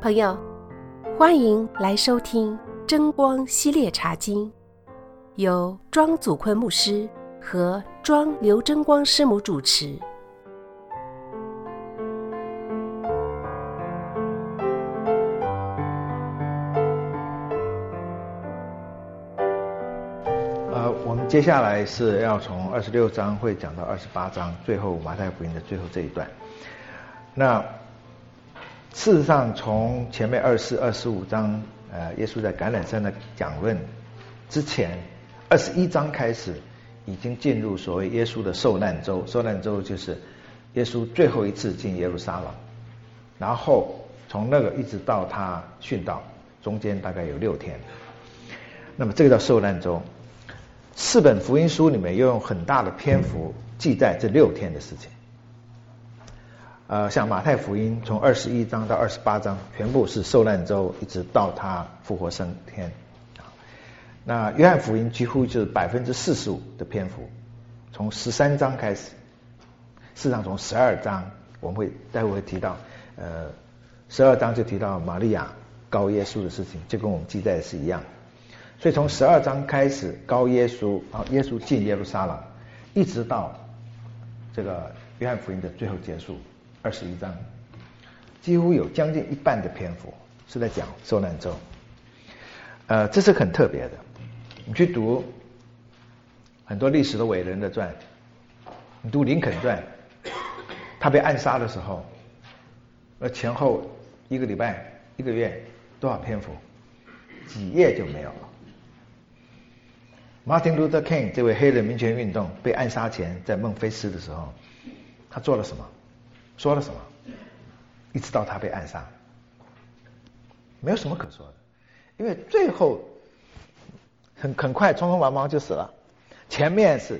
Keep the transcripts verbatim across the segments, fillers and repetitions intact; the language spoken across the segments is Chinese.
朋友，欢迎来收听真光系列茶经，由庄祖坤牧师和庄刘真光师母主持。 呃，我们接下来是要从二十六章会讲到二十八章，最后马太福音的最后这一段。那事实上，从前面二十四、二十五章，呃，耶稣在橄榄山的讲论之前，二十一章开始，已经进入所谓耶稣的受难周。受难周就是耶稣最后一次进耶路撒冷，然后从那个一直到他殉道，中间大概有六天。那么这个叫受难周。四本福音书里面又用很大的篇幅记载这六天的事情。呃，像马太福音从二十一章到二十八章，全部是受难周，一直到他复活升天。那约翰福音几乎就是百分之四十五的篇幅，从十三章开始，事实上从十二章我们会待会会提到，呃，十二章就提到玛利亚膏耶稣的事情，就跟我们记载的是一样。所以从十二章开始膏耶稣，然后耶稣进耶路撒冷，一直到这个约翰福音的最后结束。二十一章几乎有将近一半的篇幅是在讲受难周，呃，这是很特别的。你去读很多历史的伟人的传，你读林肯传，他被暗杀的时候，呃，前后一个礼拜、一个月多少篇幅，几页就没有了。Martin Luther King 这位黑人民权运动被暗杀前，在孟菲斯的时候，他做了什么？说了什么？一直到他被暗杀，没有什么可说的，因为最后很很快匆匆忙忙就死了。前面是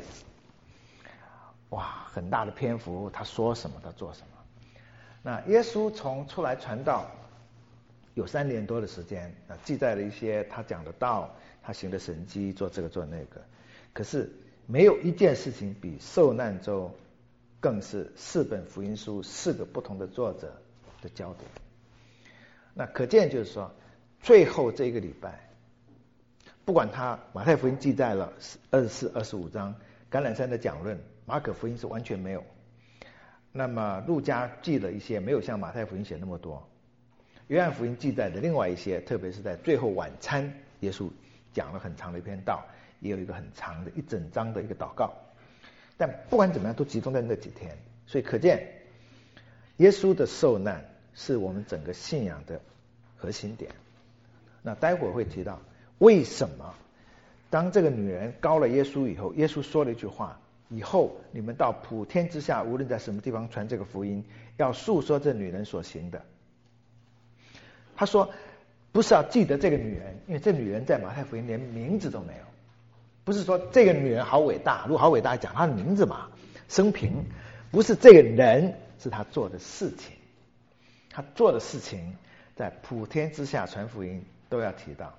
哇很大的篇幅，他说什么他做什么。那耶稣从出来传道有三年多的时间，啊，记载了一些他讲的道，他行的神迹，做这个做那个。可是没有一件事情比受难周更是四本福音书四个不同的作者的焦点。那可见就是说，最后这一个礼拜，不管他马太福音记载了二十四、二十五章橄榄山的讲论，马可福音是完全没有。那么路加记了一些，没有像马太福音写那么多。约翰福音记载的另外一些，特别是在最后晚餐，耶稣讲了很长的一篇道，也有一个很长的一整章的一个祷告。但不管怎么样，都集中在那几天，所以可见耶稣的受难是我们整个信仰的核心点。那待会儿会提到为什么当这个女人膏了耶稣以后，耶稣说了一句话：以后你们到普天之下，无论在什么地方传这个福音，要述说这女人所行的。他说不是要记得这个女人，因为这女人在马太福音连名字都没有。不是说这个女人好伟大，如果好伟大讲她的名字嘛，生平，不是这个人，是她做的事情。她做的事情在普天之下传福音都要提到。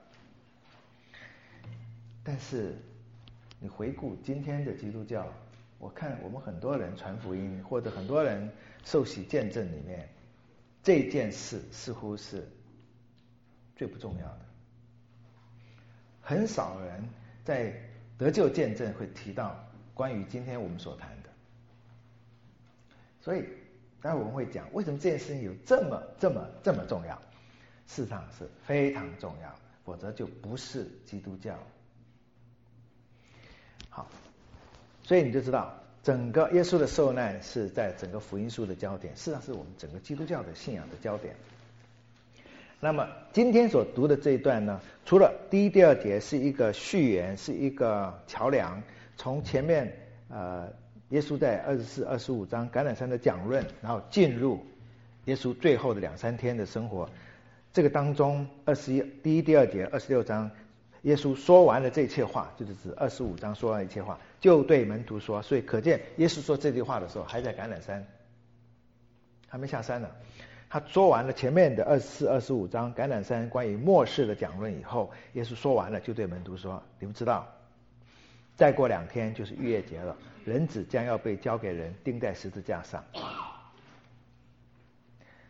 但是你回顾今天的基督教，我看我们很多人传福音或者很多人受洗见证里面，这件事似乎是最不重要的。很少人在得救见证会提到关于今天我们所谈的。所以待会我们会讲为什么这件事情有这么这么这么重要，事实上是非常重要，否则就不是基督教。好，所以你就知道整个耶稣的受难是在整个福音书的焦点，事实上是我们整个基督教的信仰的焦点。那么今天所读的这一段呢，除了第一、第二节是一个序言，是一个桥梁，从前面呃耶稣在二十四、二十五章橄榄山的讲论，然后进入耶稣最后的两三天的生活，这个当中二十一第一、第二节二十六章，耶稣说完了这一切话，就是指二十五章说完一切话，就对门徒说。所以可见耶稣说这句话的时候还在橄榄山，还没下山呢。他说完了前面的二十四、二十五章橄榄山关于末世的讲论以后，耶稣说完了，就对门徒说：你们知道，再过两天就是逾越节了，人子将要被交给人，钉在十字架上。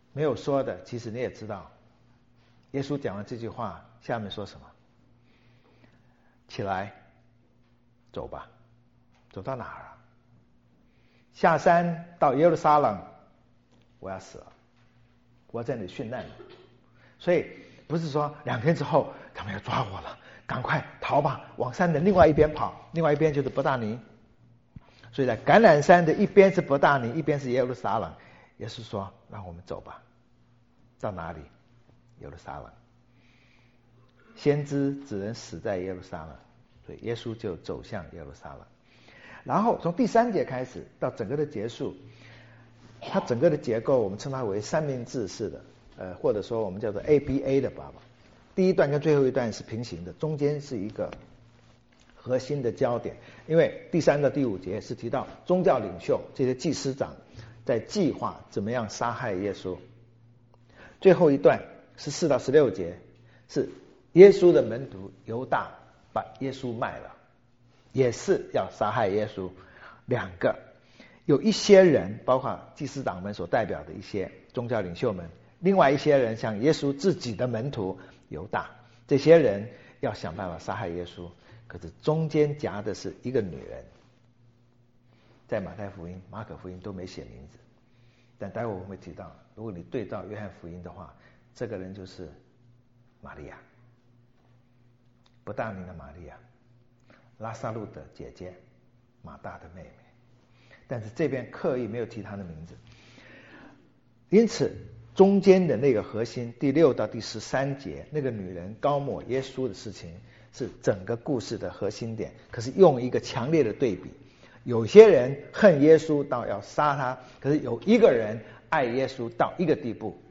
没有说的，其实你也知道，耶稣讲完这句话，下面说什么？起来，走吧，走到哪儿啊？下山到耶路撒冷，我要死了，我要在那里殉难了。所以不是说两天之后他们要抓我了，赶快逃吧，往山的另外一边跑，另外一边就是伯大尼。所以在橄榄山的一边是伯大尼，一边是耶路撒冷。耶稣说：“让我们走吧，到哪里？耶路撒冷。先知只能死在耶路撒冷，所以耶稣就走向耶路撒冷。然后从第三节开始到整个的结束，它整个的结构我们称它为三明治式的，呃，或者说我们叫做 A B A 的爸爸。第一段跟最后一段是平行的，中间是一个核心的焦点，因为第三到第五节是提到宗教领袖这些祭司长在计划怎么样杀害耶稣，最后一段十四到十六节是耶稣的门徒犹大把耶稣卖了，也是要杀害耶稣。两个有一些人，包括祭司长们所代表的一些宗教领袖们，另外一些人像耶稣自己的门徒犹大，这些人要想办法杀害耶稣。可是中间夹的是一个女人，在马太福音、马可福音都没写名字，但待会我们会提到，如果你对照约翰福音的话，这个人就是玛利亚，伯大尼的玛利亚，拉撒路的姐姐，马大的妹妹。但是这边刻意没有提她的名字，因此中间的那个核心，第六到第十三节，那个女人膏抹耶稣的事情是整个故事的核心点。可是用一个强烈的对比，有些人恨耶稣到要杀他，可是有一个人爱耶稣到一个地步，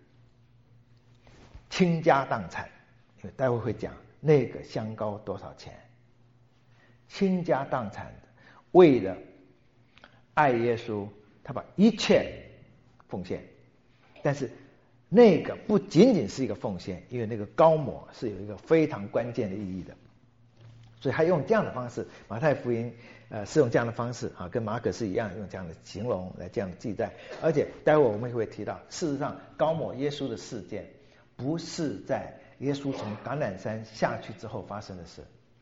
倾家荡产。因为待会会讲那个香膏多少钱，倾家荡产的为了爱耶稣，他把一切奉献。但是那个不仅仅是一个奉献，因为那个膏抹是有一个非常关键的意义的，所以他用这样的方式，马太福音呃是用这样的方式啊，跟马可是一样用这样的形容来这样的记载。而且待会我们会提到，事实上膏抹耶稣的事件不是在耶稣从橄榄山下去之后发生的事，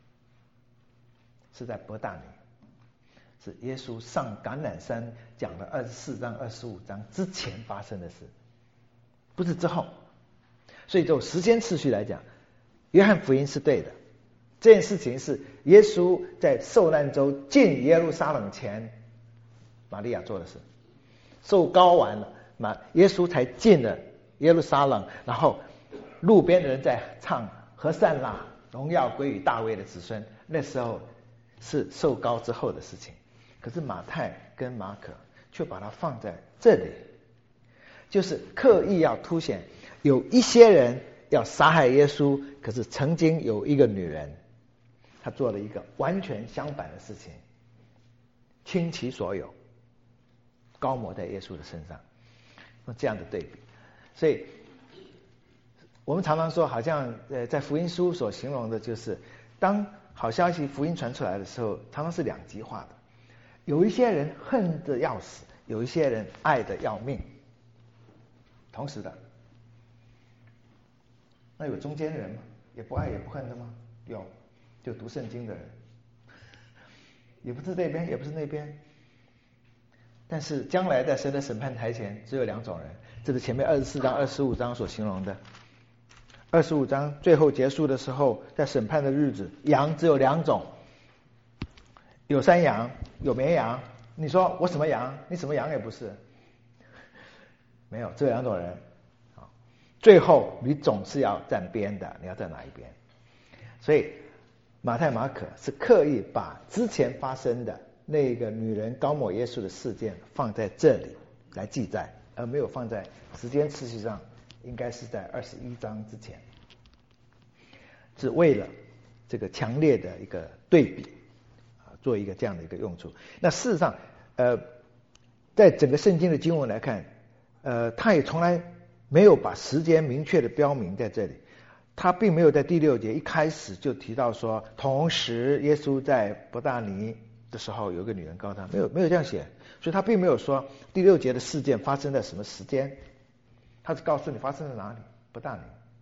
是在伯大尼，是耶稣上橄榄山讲了二十四章、二十五章之前发生的事，不是之后。所以就时间次序来讲，约翰福音是对的。这件事情是耶稣在受难周进耶路撒冷前，玛利亚做的事。受膏完了，马耶稣才进了耶路撒冷，然后路边的人在唱和散那，荣耀归于大卫的子孙。那时候是受膏之后的事情。可是马太跟马可却把它放在这里，就是刻意要凸显有一些人要杀害耶稣，可是曾经有一个女人，她做了一个完全相反的事情，倾其所有膏抹在耶稣的身上，用这样的对比。所以我们常常说，好像呃在福音书所形容的就是，当好消息福音传出来的时候，常常是两极化的。有一些人恨得要死，有一些人爱得要命，同时的。那有中间人吗？也不爱也不恨的吗？有，就读圣经的人，也不是这边也不是那边。但是将来在神的审判台前只有两种人，这是前面二十四章、二十五章所形容的。二十五章最后结束的时候，在审判的日子，羊只有两种，有山羊，有绵羊。你说我什么羊？你什么羊也不是，没有，只有两种人。最后你总是要站边的，你要站哪一边？所以马太、马可是刻意把之前发生的那个女人膏抹耶稣的事件放在这里来记载，而没有放在时间次序上，应该是在二十一章之前，是为了这个强烈的一个对比啊，做一个这样的一个用处。那事实上，呃，在整个圣经的经文来看，呃，他也从来没有把时间明确的标明在这里。他并没有在第六节一开始就提到说，同时耶稣在伯大尼的时候有一个女人告他，没有没有这样写，所以他并没有说第六节的事件发生在什么时间。 他只告诉你发生在哪里，伯大尼。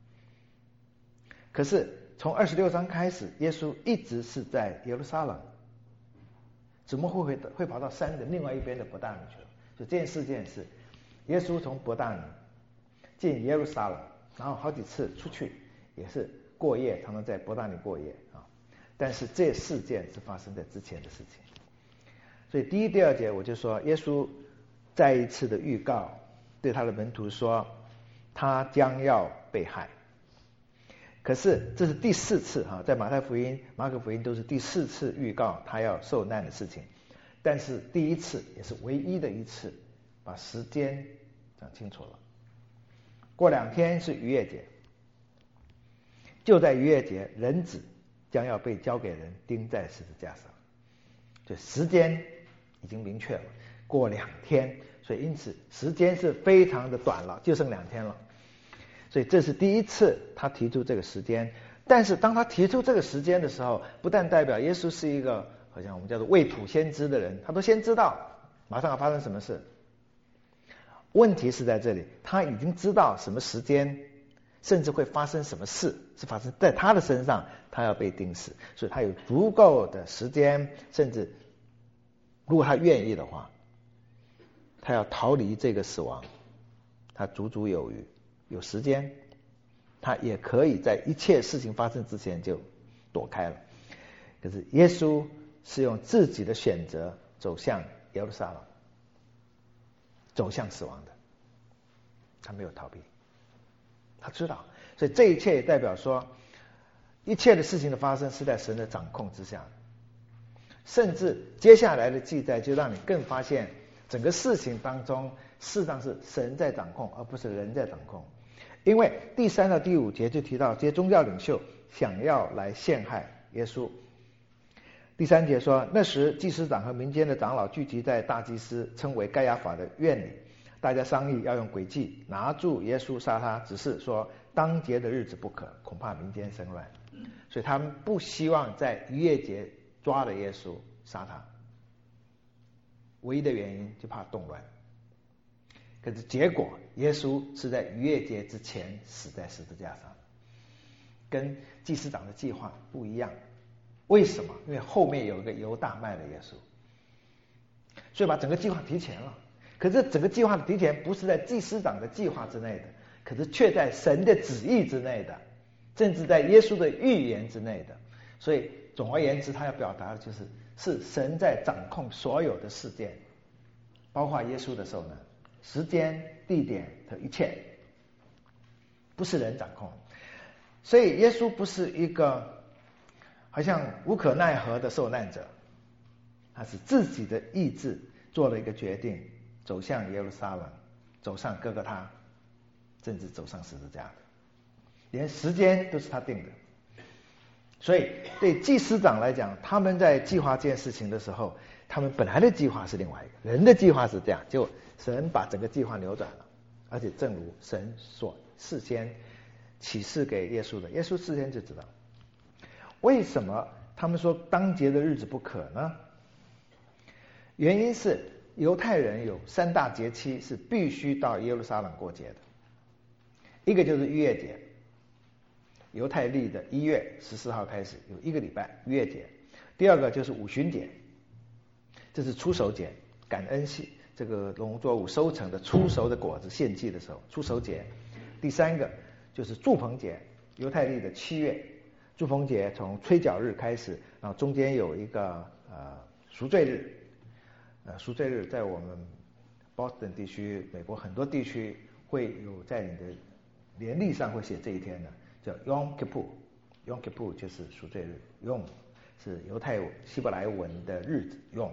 可是从二十六章开始，耶稣一直是在耶路撒冷，怎么会会会跑到山的另外一边的伯大尼去了？所以这件事件是耶稣从伯大尼进耶路撒冷，然后好几次出去也是过夜，常常在伯大尼过夜啊。但是这事件是发生在之前的事情。所以第一、第二节我就说，耶稣再一次的预告对他的门徒说，他将要被害。可是这是第四次哈，在马太福音、马可福音都是第四次预告他要受难的事情，但是第一次也是唯一的一次把时间讲清楚了。过两天是逾越节，就在逾越节，人子将要被交给人钉在十字架上，就时间已经明确了，过两天，所以因此时间是非常的短了，就剩两天了。所以这是第一次他提出这个时间，但是当他提出这个时间的时候，不但代表耶稣是一个好像我们叫做未卜先知的人，他都先知道马上要发生什么事。问题是在这里，他已经知道什么时间，甚至会发生什么事，是发生在他的身上，他要被钉死，所以他有足够的时间，甚至如果他愿意的话，他要逃离这个死亡，他足足有余。有时间，他也可以在一切事情发生之前就躲开了。可是耶稣是用自己的选择走向耶路撒冷，走向死亡的，他没有逃避，他知道。所以这一切也代表说，一切的事情的发生是在神的掌控之下，甚至接下来的记载就让你更发现整个事情当中事实上是神在掌控，而不是人在掌控。因为第三到第五节就提到这些宗教领袖想要来陷害耶稣。第三节说，那时祭司长和民间的长老聚集在大祭司称为该亚法的院里，大家商议要用诡计拿住耶稣杀他，只是说当节的日子不可，恐怕民间生乱，所以他们不希望在逾越节抓了耶稣杀他，唯一的原因就怕动乱。可是结果耶稣是在逾越节之前死在十字架上，跟祭司长的计划不一样。为什么？因为后面有一个犹大卖了耶稣，所以把整个计划提前了。可是整个计划的提前不是在祭司长的计划之内的，可是却在神的旨意之内的，甚至在耶稣的预言之内的。所以总而言之，他要表达的就是是神在掌控所有的事件，包括耶稣的受难时间、地点的一切，不是人掌控。所以耶稣不是一个好像无可奈何的受难者，他是自己的意志做了一个决定，走向耶路撒冷，走上哥哥他，甚至走上十字架的，连时间都是他定的。所以对祭司长来讲，他们在计划这件事情的时候，他们本来的计划是另外一个，人的计划是这样，就神把整个计划扭转了。而且正如神所事先启示给耶稣的，耶稣事先就知道。为什么他们说当节的日子不可呢？原因是犹太人有三大节期是必须到耶路撒冷过节的，一个就是逾越节，犹太历的一月十四号开始有一个礼拜逾越节。第二个就是五旬节，这是初熟节，感恩系这个农作物收成的初熟的果子献祭的时候，初熟节。第三个就是住棚节，犹太历的七月，住棚节从吹角日开始，然后中间有一个呃赎罪日，呃赎罪日在我们 Boston 地区、美国很多地区会有在你的年历上会写这一天的，叫 Yom Kippur，Yom Kippur 就是赎罪日 ，Yom 是犹太希伯来文的日子 ，Yom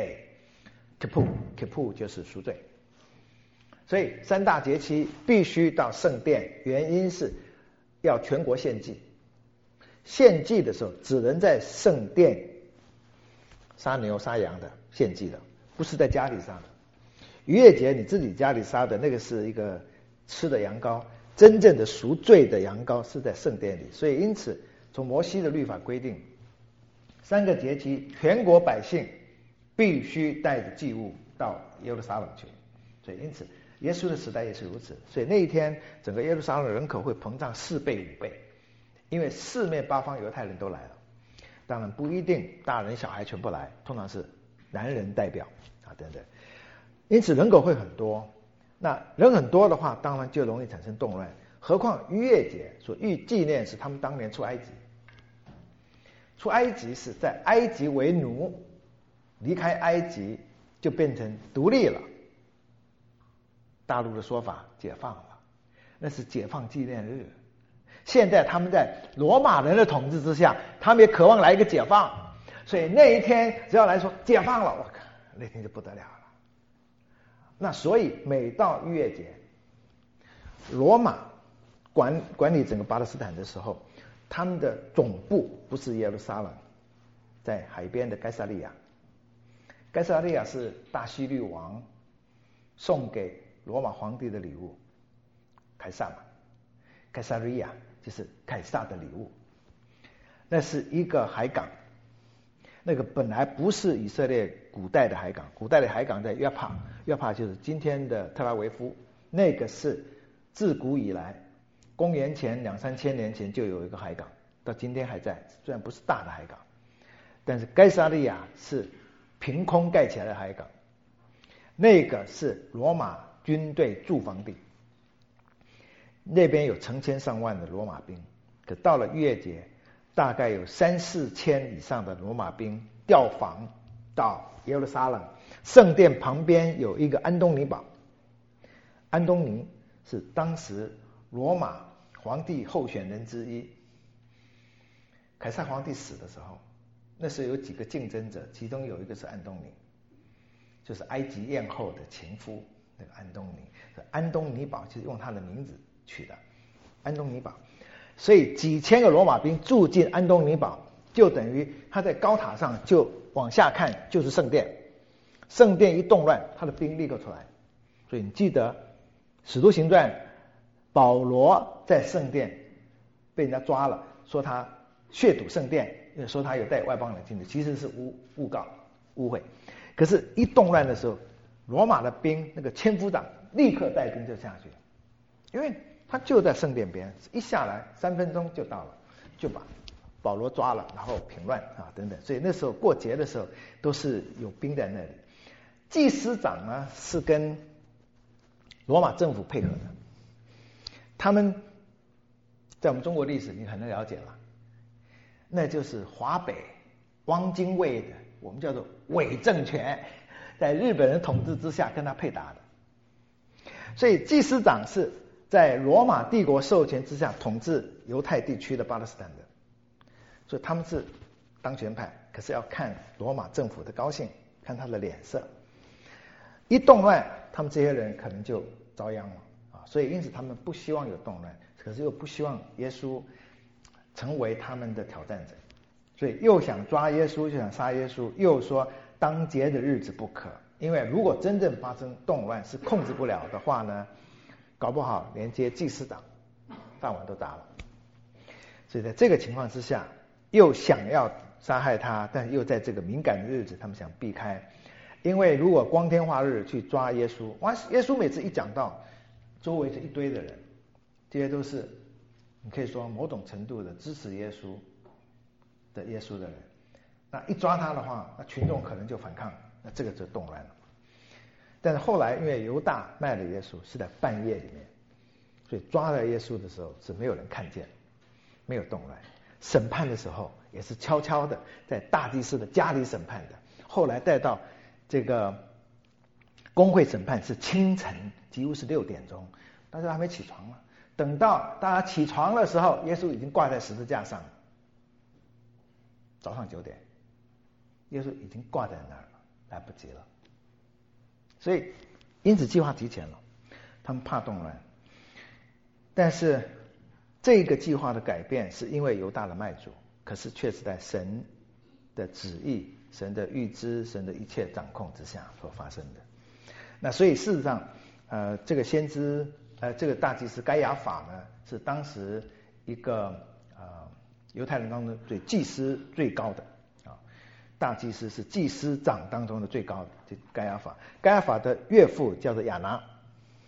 Day，Kippur Kippur 就是赎罪。所以三大节期必须到圣殿，原因是要全国献祭。献祭的时候只能在圣殿杀牛杀羊的献祭的，不是在家里杀的。逾越节你自己家里杀的那个是一个吃的羊羔，真正的赎罪的羊羔是在圣殿里。所以因此从摩西的律法规定，三个节期全国百姓必须带着祭物到耶路撒冷去。所以因此耶稣的时代也是如此，所以那一天整个耶路撒冷人口会膨胀四倍五倍，因为四面八方犹太人都来了。当然不一定大人小孩全部来，通常是男人代表啊等等，因此人口会很多。那人很多的话，当然就容易产生动乱。何况逾越节所预纪念是他们当年出埃及，出埃及是在埃及为奴，离开埃及就变成独立了。大陆的说法解放了，那是解放纪念日。现在他们在罗马人的统治之下，他们也渴望来一个解放，所以那一天只要来说解放了，我靠，那天就不得了了。那所以每到逾越节，罗马管管理整个巴勒斯坦的时候，他们的总部不是耶路撒冷，在海边的该萨利亚。该萨利亚是大希律王送给罗马皇帝的礼物，凯撒嘛，该萨利亚就是凯撒的礼物。那是一个海港，那个本来不是以色列古代的海港，古代的海港在约帕，约帕就是今天的特拉维夫，那个是自古以来，公元前两三千年前就有一个海港，到今天还在，虽然不是大的海港，但是该萨利亚是凭空盖起来的海港，那个是罗马军队驻防地，那边有成千上万的罗马兵，可到了逾越节，大概有三四千以上的罗马兵调防到耶路撒冷，圣殿旁边有一个安东尼堡，安东尼是当时罗马皇帝候选人之一。凯撒皇帝死的时候，那时候有几个竞争者，其中有一个是安东尼，就是埃及艳后的情夫，那个安东尼，安东尼堡就是用他的名字取的，安东尼堡。所以几千个罗马兵住进安东尼堡，就等于他在高塔上就往下看就是圣殿，圣殿一动乱，他的兵立刻出来。所以你记得使徒行传，保罗在圣殿被人家抓了，说他亵渎圣殿，说他有带外邦人进去，其实是诬诬告误会。可是一动乱的时候，罗马的兵那个千夫长立刻带兵就下去了，因为他就在圣殿边，一下来三分钟就到了，就把保罗抓了，然后平乱啊等等。所以那时候过节的时候都是有兵在那里。祭司长呢是跟罗马政府配合的，他们在我们中国历史你很能了解了，那就是华北汪精卫的我们叫做伪政权，在日本人统治之下跟他配搭的。所以祭司长是在罗马帝国授权之下统治犹太地区的巴勒斯坦的，所以他们是当权派，可是要看罗马政府的高兴，看他的脸色。一动乱，他们这些人可能就遭殃了啊！所以因此他们不希望有动乱，可是又不希望耶稣成为他们的挑战者，所以又想抓耶稣，又想杀耶稣，又说当节的日子不可，因为如果真正发生动乱是控制不了的话呢，搞不好连接祭司长饭碗都砸了。所以在这个情况之下，又想要杀害他，但又在这个敏感的日子他们想避开，因为如果光天化日去抓耶稣，哇，耶稣每次一讲到，周围是一堆的人，这些都是你可以说某种程度的支持耶稣的耶稣的人，那一抓他的话，那群众可能就反抗，那这个就动乱了。但是后来因为犹大卖了耶稣是在半夜里面，所以抓了耶稣的时候是没有人看见，没有动乱。审判的时候也是悄悄的在大祭司的家里审判的，后来带到这个公会审判是清晨，几乎是六点钟，大家还没起床了。等到大家起床的时候，耶稣已经挂在十字架上了。早上九点，耶稣已经挂在那儿了，来不及了。所以因此计划提前了，他们怕动乱。但是这个计划的改变是因为犹大的卖主，可是却是在神的旨意、神的预知、神的一切掌控之下所发生的。那所以事实上，呃，这个先知，呃，这个大祭司该亚法呢，是当时一个呃犹太人当中最祭司最高的啊，大祭司是祭司长当中的最高的，就该亚法。该亚法的岳父叫做亚拿，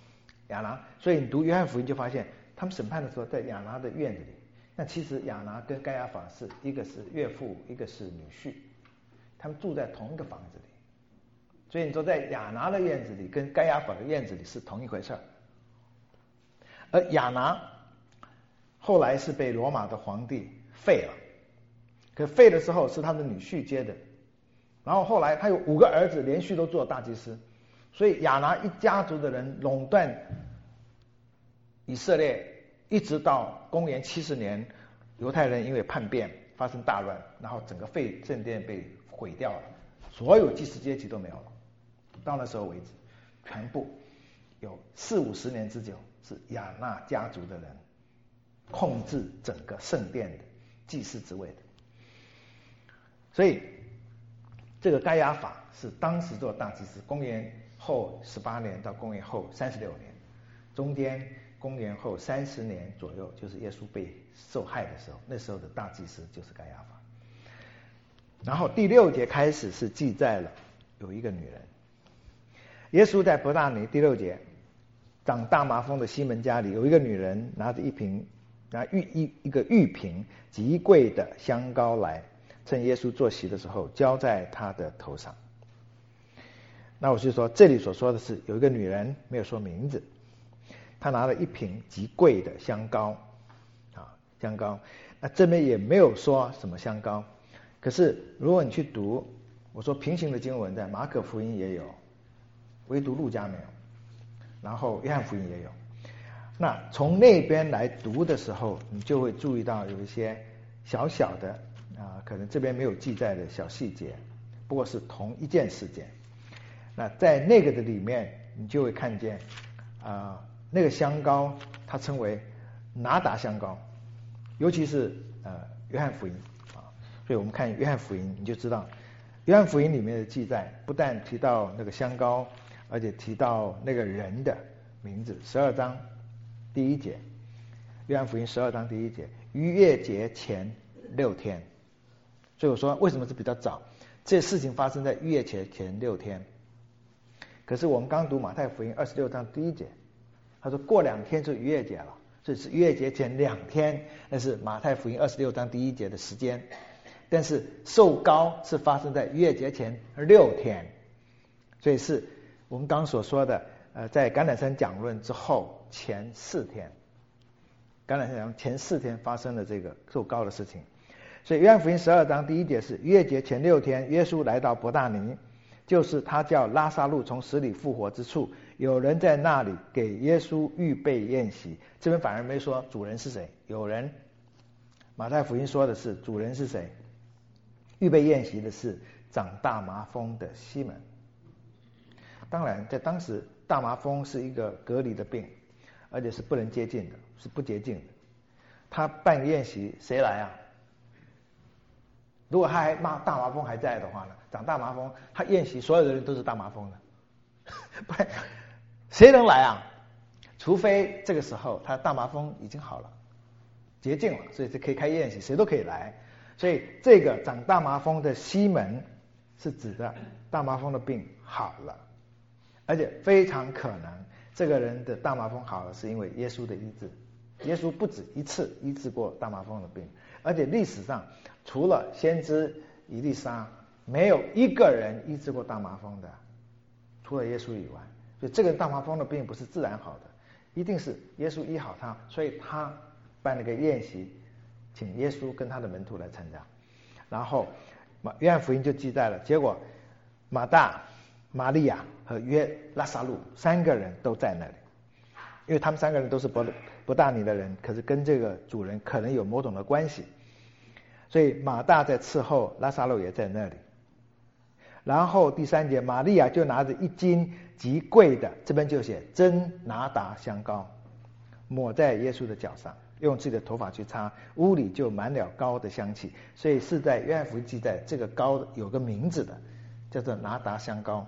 亚拿，所以你读约翰福音就发现，他们审判的时候在亚拿的院子里。那其实亚拿跟该亚法是一个是岳父，一个是女婿，他们住在同一个房子里。所以你说在亚拿的院子里跟该亚法的院子里是同一回事儿。而亚拿后来是被罗马的皇帝废了，可废的时候是他的女婿接的，然后后来他有五个儿子连续都做大祭司，所以亚拿一家族的人垄断以色列，一直到公元七十年，犹太人因为叛变发生大乱，然后整个废圣殿被毁掉了，所有祭司阶级都没有了。到那时候为止，全部有四五十年之久是亚拿家族的人控制整个圣殿的祭司职位的。所以这个该亚法是当时做大祭司，公元后十八年到公元后三十六年，中间公元后三十年左右，就是耶稣被受害的时候，那时候的大祭司就是该亚法。然后第六节开始是记载了有一个女人，耶稣在伯大尼，第六节，长大麻风的西门家里有一个女人，拿着一瓶拿玉一一个玉瓶极贵的香膏来，趁耶稣坐席的时候浇在他的头上。那我就说这里所说的是有一个女人，没有说名字，她拿了一瓶极贵的香膏啊，香膏。那这边也没有说什么香膏，可是如果你去读，我说平行的经文在马可福音也有，唯独路加没有，然后约翰福音也有。那从那边来读的时候，你就会注意到有一些小小的啊，可能这边没有记载的小细节，不过是同一件事件。那在那个的里面，你就会看见啊，那个香膏它称为拿达香膏，尤其是呃约翰福音啊，所以我们看约翰福音，你就知道约翰福音里面的记载不但提到那个香膏，而且提到那个人的名字。十二章第一节，约翰福音十二章第一节，逾越节前六天。所以我说为什么是比较早？这事情发生在逾越节前六天。可是我们刚读马太福音二十六章第一节，他说过两天就逾越节了，所以是逾越节前两天，那是马太福音二十六章第一节的时间。但是受膏是发生在逾越节前六天，所以是我们刚刚所说的呃，在橄榄山讲论之后前四天，橄榄山讲前四天发生了这个受膏的事情。所以约翰福音十二章第一节是逾越节前六天，耶稣来到伯大尼，就是他叫拉撒路从死里复活之处，有人在那里给耶稣预备宴席。这边反而没说主人是谁，有人，马太福音说的是主人是谁，预备宴席的是长大麻风的西门。当然在当时大麻风是一个隔离的病，而且是不能接近的，是不洁净的。他办宴席谁来啊？如果他还骂大麻风还在的话呢，长大麻风，他宴席所有的人都是大麻风的，不然谁能来啊？除非这个时候他大麻风已经好了，洁净了，所以是可以开宴席，谁都可以来。所以这个长大麻风的西门是指的大麻风的病好了，而且非常可能这个人的大麻风好了是因为耶稣的医治。耶稣不止一次医治过大麻风的病，而且历史上除了先知以利沙，没有一个人医治过大麻风的，除了耶稣以外。所以这个大麻风的病不是自然好的，一定是耶稣医好他，所以他办了个宴席，请耶稣跟他的门徒来参加。然后约翰福音就记载了，结果马大、玛利亚和约拉撒路三个人都在那里，因为他们三个人都是伯伯大尼的人，可是跟这个主人可能有某种的关系，所以马大在伺候，拉撒路也在那里。然后第三节，玛利亚就拿着一斤极贵的，这边就写真拿达香膏，抹在耶稣的脚上，用自己的头发去擦，屋里就满了膏的香气。所以是在约翰福音记载这个膏有个名字的，叫做拿达香膏。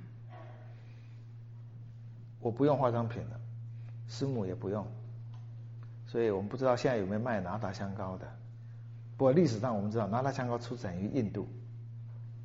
我不用化妆品的，师母也不用，所以我们不知道现在有没有卖拿达香膏的。不过历史上我们知道拿达香膏出产于印度，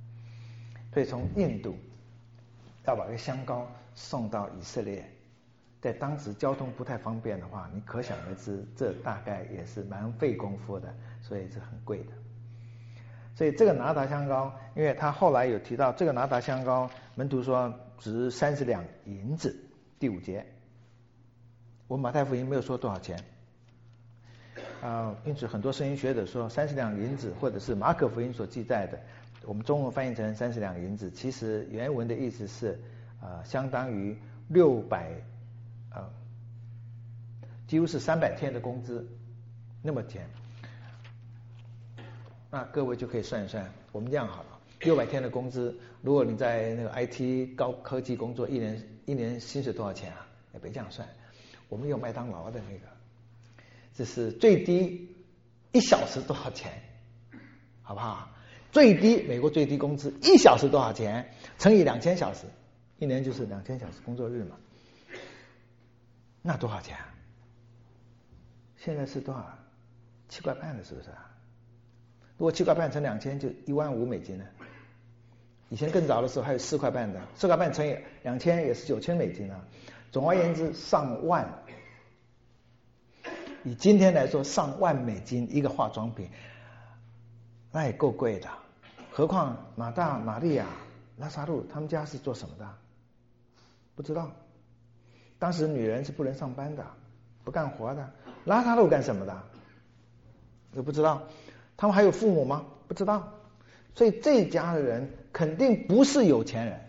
所以从印度要把这个香膏送到以色列， 在当时交通不太方便的话，你可想而知，这大概也是蛮费功夫的，所以是很贵的。所以这个拿达香膏，因为他后来有提到，这个拿达香膏，门徒说值三十两银子，第五节。我们马太福音没有说多少钱，啊、呃，因此很多圣经学者说三十两银子，或者是马可福音所记载的，我们中文翻译成三十两银子，其实原文的意思是，呃，相当于六百，呃，几乎是三百天的工资，那么钱。那各位就可以算一算，我们这样好了，六百天的工资，如果你在那个 I T 高科技工作，一年一年薪水多少钱啊？也别这样算，我们用麦当劳的那个，这是最低一小时多少钱，好不好？最低美国最低工资一小时多少钱？乘以两千小时，一年就是两千小时工作日嘛，那多少钱啊？现在是多少？七块半的，是不是啊？如果七块半乘两千，就一万五美金了。以前更早的时候还有四块半的，四块半乘以两千也是九千美金啊。总而言之，上万。以今天来说，上万美金一个化妆品，那也够贵的。何况马大、玛利亚、拉撒路他们家是做什么的？不知道。当时女人是不能上班的，不干活的。拉撒路干什么的？也不知道。他们还有父母吗？不知道。所以这家的人肯定不是有钱人。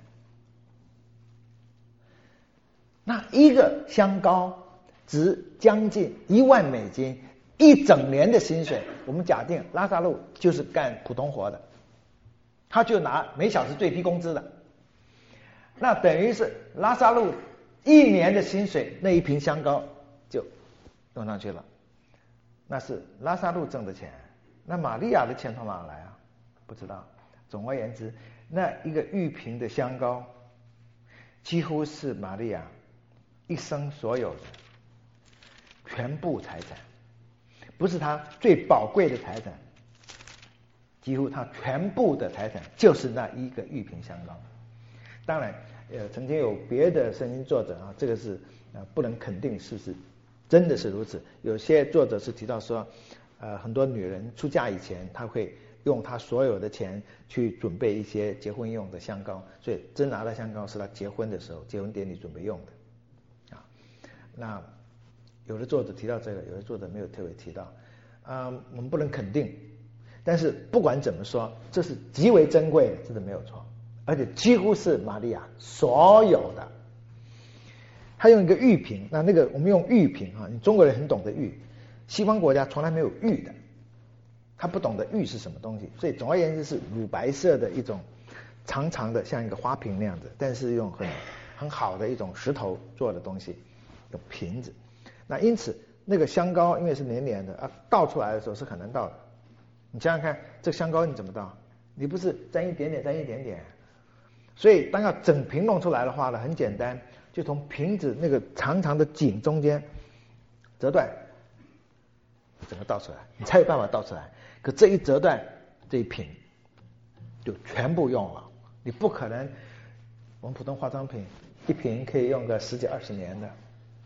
那一个香膏值将近一万美金，一整年的薪水。我们假定拉撒路就是干普通活的，他就拿每小时最低工资的，那等于是拉撒路一年的薪水，那一瓶香膏就用上去了。那是拉撒路挣的钱。那玛利亚的钱从哪来啊？不知道。总而言之，那一个玉瓶的香膏，几乎是玛利亚一生所有的全部财产，不是他最宝贵的财产，几乎他全部的财产就是那一个玉瓶香膏。当然，呃，曾经有别的圣经作者啊，这个是呃不能肯定是不是真的是如此。有些作者是提到说，呃，很多女人出嫁以前，她会用她所有的钱去准备一些结婚用的香膏，所以真拿的香膏是她结婚的时候，结婚典礼准备用的啊。那有的作者提到这个，有的作者没有特别提到，啊、呃，我们不能肯定。但是不管怎么说，这是极为珍贵的，这是没有错，而且几乎是玛利亚所有的。他用一个玉瓶，那那个我们用玉瓶啊，你中国人很懂得玉。西方国家从来没有玉的，他不懂得玉是什么东西，所以总而言之是乳白色的一种长长的像一个花瓶那样子，但是用很很好的一种石头做的东西，有瓶子。那因此那个香膏因为是黏黏的啊，倒出来的时候是很难倒的。你想想看，这个香膏你怎么倒？你不是沾一点点沾一点点，所以当要整瓶弄出来的话呢，很简单，就从瓶子那个长长的颈中间折断，整个倒出来，你才有办法倒出来。可这一折断，这一瓶就全部用了。你不可能，我们普通化妆品一瓶可以用个十几二十年的。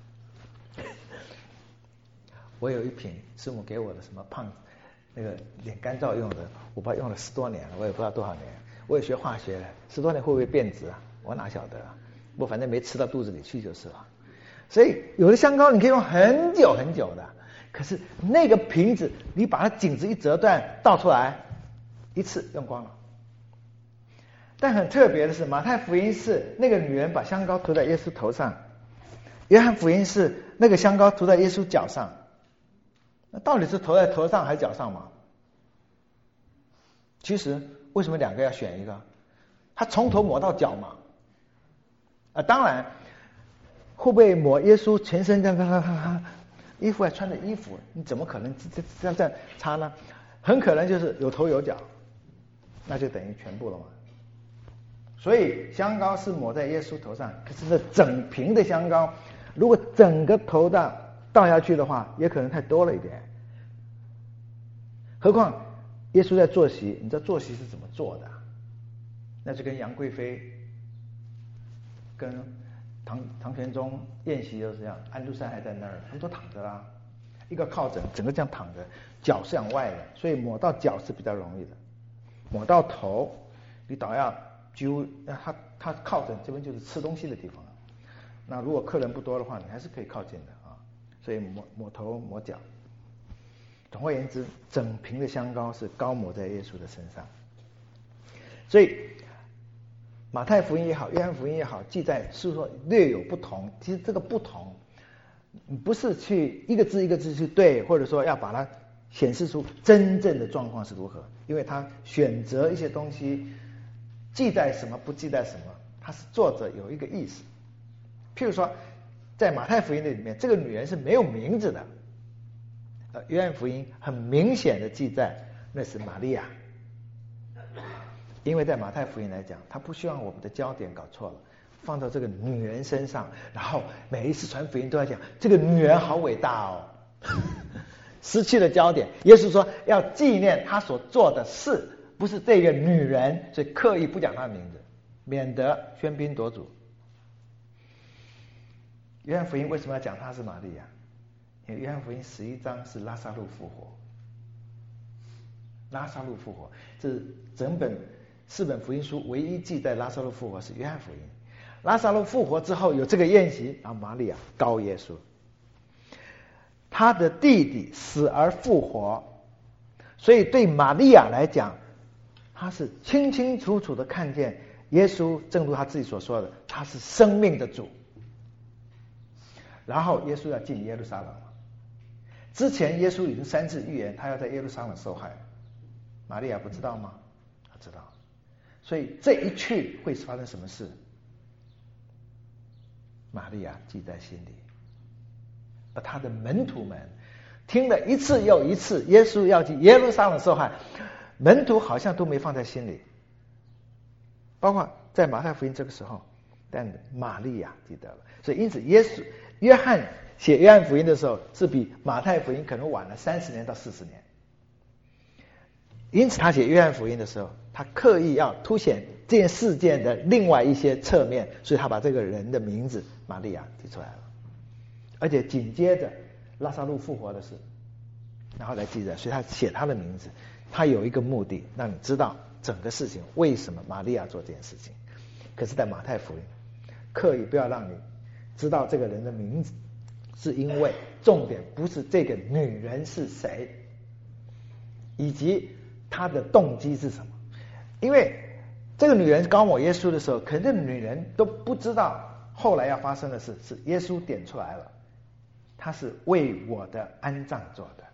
我有一瓶师母给我的什么胖那个脸干燥用的，我不知道用了十多年了，我也不知道多少年。我也学化学的，十多年会不会变质啊？我哪晓得啊？我反正没吃到肚子里去就是了。所以有的香膏你可以用很久很久的。可是那个瓶子，你把它颈子一折断，倒出来，一次用光了。但很特别的是，马太福音是那个女人把香膏涂在耶稣头上，约翰福音是那个香膏涂在耶稣脚上。那到底是涂在头上还是脚上嘛？其实为什么两个要选一个？他从头抹到脚嘛。啊，当然会不会抹耶稣全身这样哈哈哈？衣服还穿着衣服，你怎么可能这这样这样擦呢？很可能就是有头有脚，那就等于全部了嘛。所以香膏是抹在耶稣头上，可是这整瓶的香膏，如果整个头的倒下去的话，也可能太多了一点。何况耶稣在坐席，你知道坐席是怎么做的？那就跟杨贵妃跟唐唐玄宗宴席都是这样，安禄山还在那儿，他们都躺着啦，一个靠枕，整个这样躺着，脚是向外的，所以抹到脚是比较容易的，抹到头，你倒要揪，他他靠枕这边就是吃东西的地方，那如果客人不多的话，你还是可以靠近的啊，所以抹抹头抹脚。总而言之，整瓶的香膏是膏抹在耶稣的身上，所以马太福音也好，约翰福音也好，记载是说略有不同。其实这个不同，不是去一个字一个字去对，或者说要把它显示出真正的状况是如何，因为他选择一些东西，记载什么不记载什么，他是作者有一个意思。譬如说，在马太福音里面，这个女人是没有名字的。呃，约翰福音很明显的记载那是玛利亚，因为在马太福音来讲，他不希望我们的焦点搞错了，放到这个女人身上，然后每一次传福音都要讲这个女人好伟大哦，失去了焦点。耶稣说要纪念他所做的事，不是这个女人，所以刻意不讲她的名字，免得喧宾夺主。约翰福音为什么要讲她是玛利亚？因为约翰福音十一章是拉撒路复活，拉撒路复活，这是整本四本福音书唯一记载拉撒路复活是约翰福音。拉撒路复活之后有这个宴席，然后玛利亚膏耶稣，他的弟弟死而复活，所以对玛利亚来讲，他是清清楚楚的看见耶稣，正如他自己所说的，他是生命的主。然后耶稣要进耶路撒冷了。之前耶稣已经三次预言他要在耶路撒冷受害，玛利亚不知道吗？他知道，所以这一去会发生什么事？玛利亚记在心里，而他的门徒们听了一次又一次耶稣要进耶路撒冷受害，门徒好像都没放在心里，包括在马太福音这个时候，但玛利亚记得了。所以因此耶稣约翰写约翰福音的时候是比马太福音可能晚了三十年到四十年，因此他写约翰福音的时候，他刻意要凸显这件事件的另外一些侧面，所以他把这个人的名字玛利亚提出来了，而且紧接着拉撒路复活的事，然后来记载，所以他写他的名字，他有一个目的，让你知道整个事情为什么玛利亚做这件事情。可是在马太福音刻意不要让你知道这个人的名字，是因为重点不是这个女人是谁，以及她的动机是什么。因为这个女人膏抹耶稣的时候，可能这女人都不知道后来要发生的事是耶稣点出来了，她是为我的安葬做的。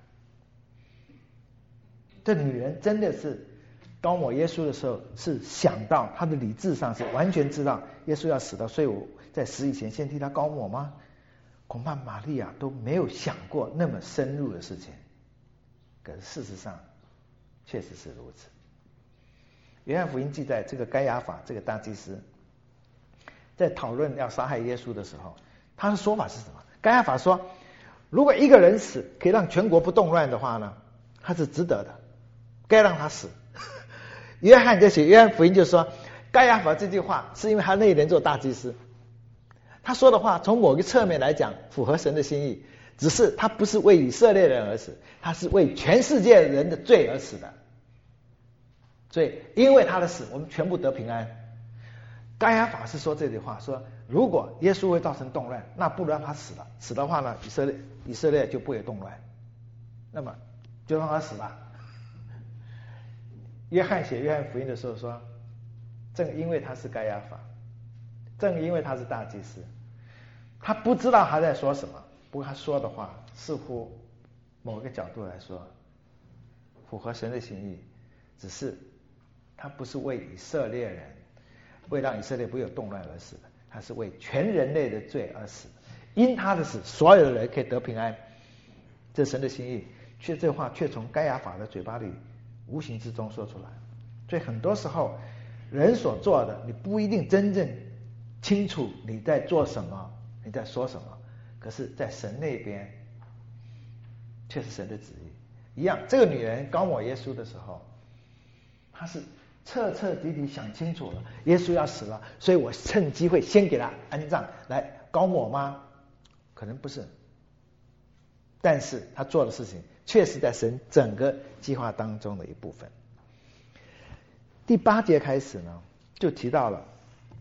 这女人真的是膏抹耶稣的时候是想到，她的理智上是完全知道耶稣要死的，所以我在死以前先替他膏抹吗？恐怕玛利亚都没有想过那么深入的事情。可是事实上确实是如此。约翰福音记载这个该亚法这个大祭司在讨论要杀害耶稣的时候，他的说法是什么？该亚法说，如果一个人死可以让全国不动乱的话呢，他是值得的，该让他死。约翰在写约翰福音就说，该亚法这句话是因为他那一年做大祭司，他说的话从某个侧面来讲符合神的心意，只是他不是为以色列人而死，他是为全世界人的罪而死的。所以因为他的死我们全部得平安。该亚法是说这句话，说如果耶稣会造成动乱，那不如让他死了，死的话呢，以色列以色列就不会动乱，那么就让他死吧。约翰写约翰福音的时候说，正因为他是该亚法，正因为他是大祭司，他不知道他在说什么，不过他说的话似乎某个角度来说符合神的心意，只是他不是为以色列人，为让以色列不会有动乱而死的，他是为全人类的罪而死的。因他的死，所有的人可以得平安，这是神的心意，却这话却从该亚法的嘴巴里无形之中说出来。所以很多时候人所做的，你不一定真正清楚你在做什么，你在说什么，可是在神那边却是神的旨意一样。这个女人膏抹耶稣的时候，她是彻彻底底想清楚了，耶稣要死了，所以我趁机会先给他安葬来高抹吗？可能不是，但是他做的事情确实在神整个计划当中的一部分。第八节开始呢，就提到了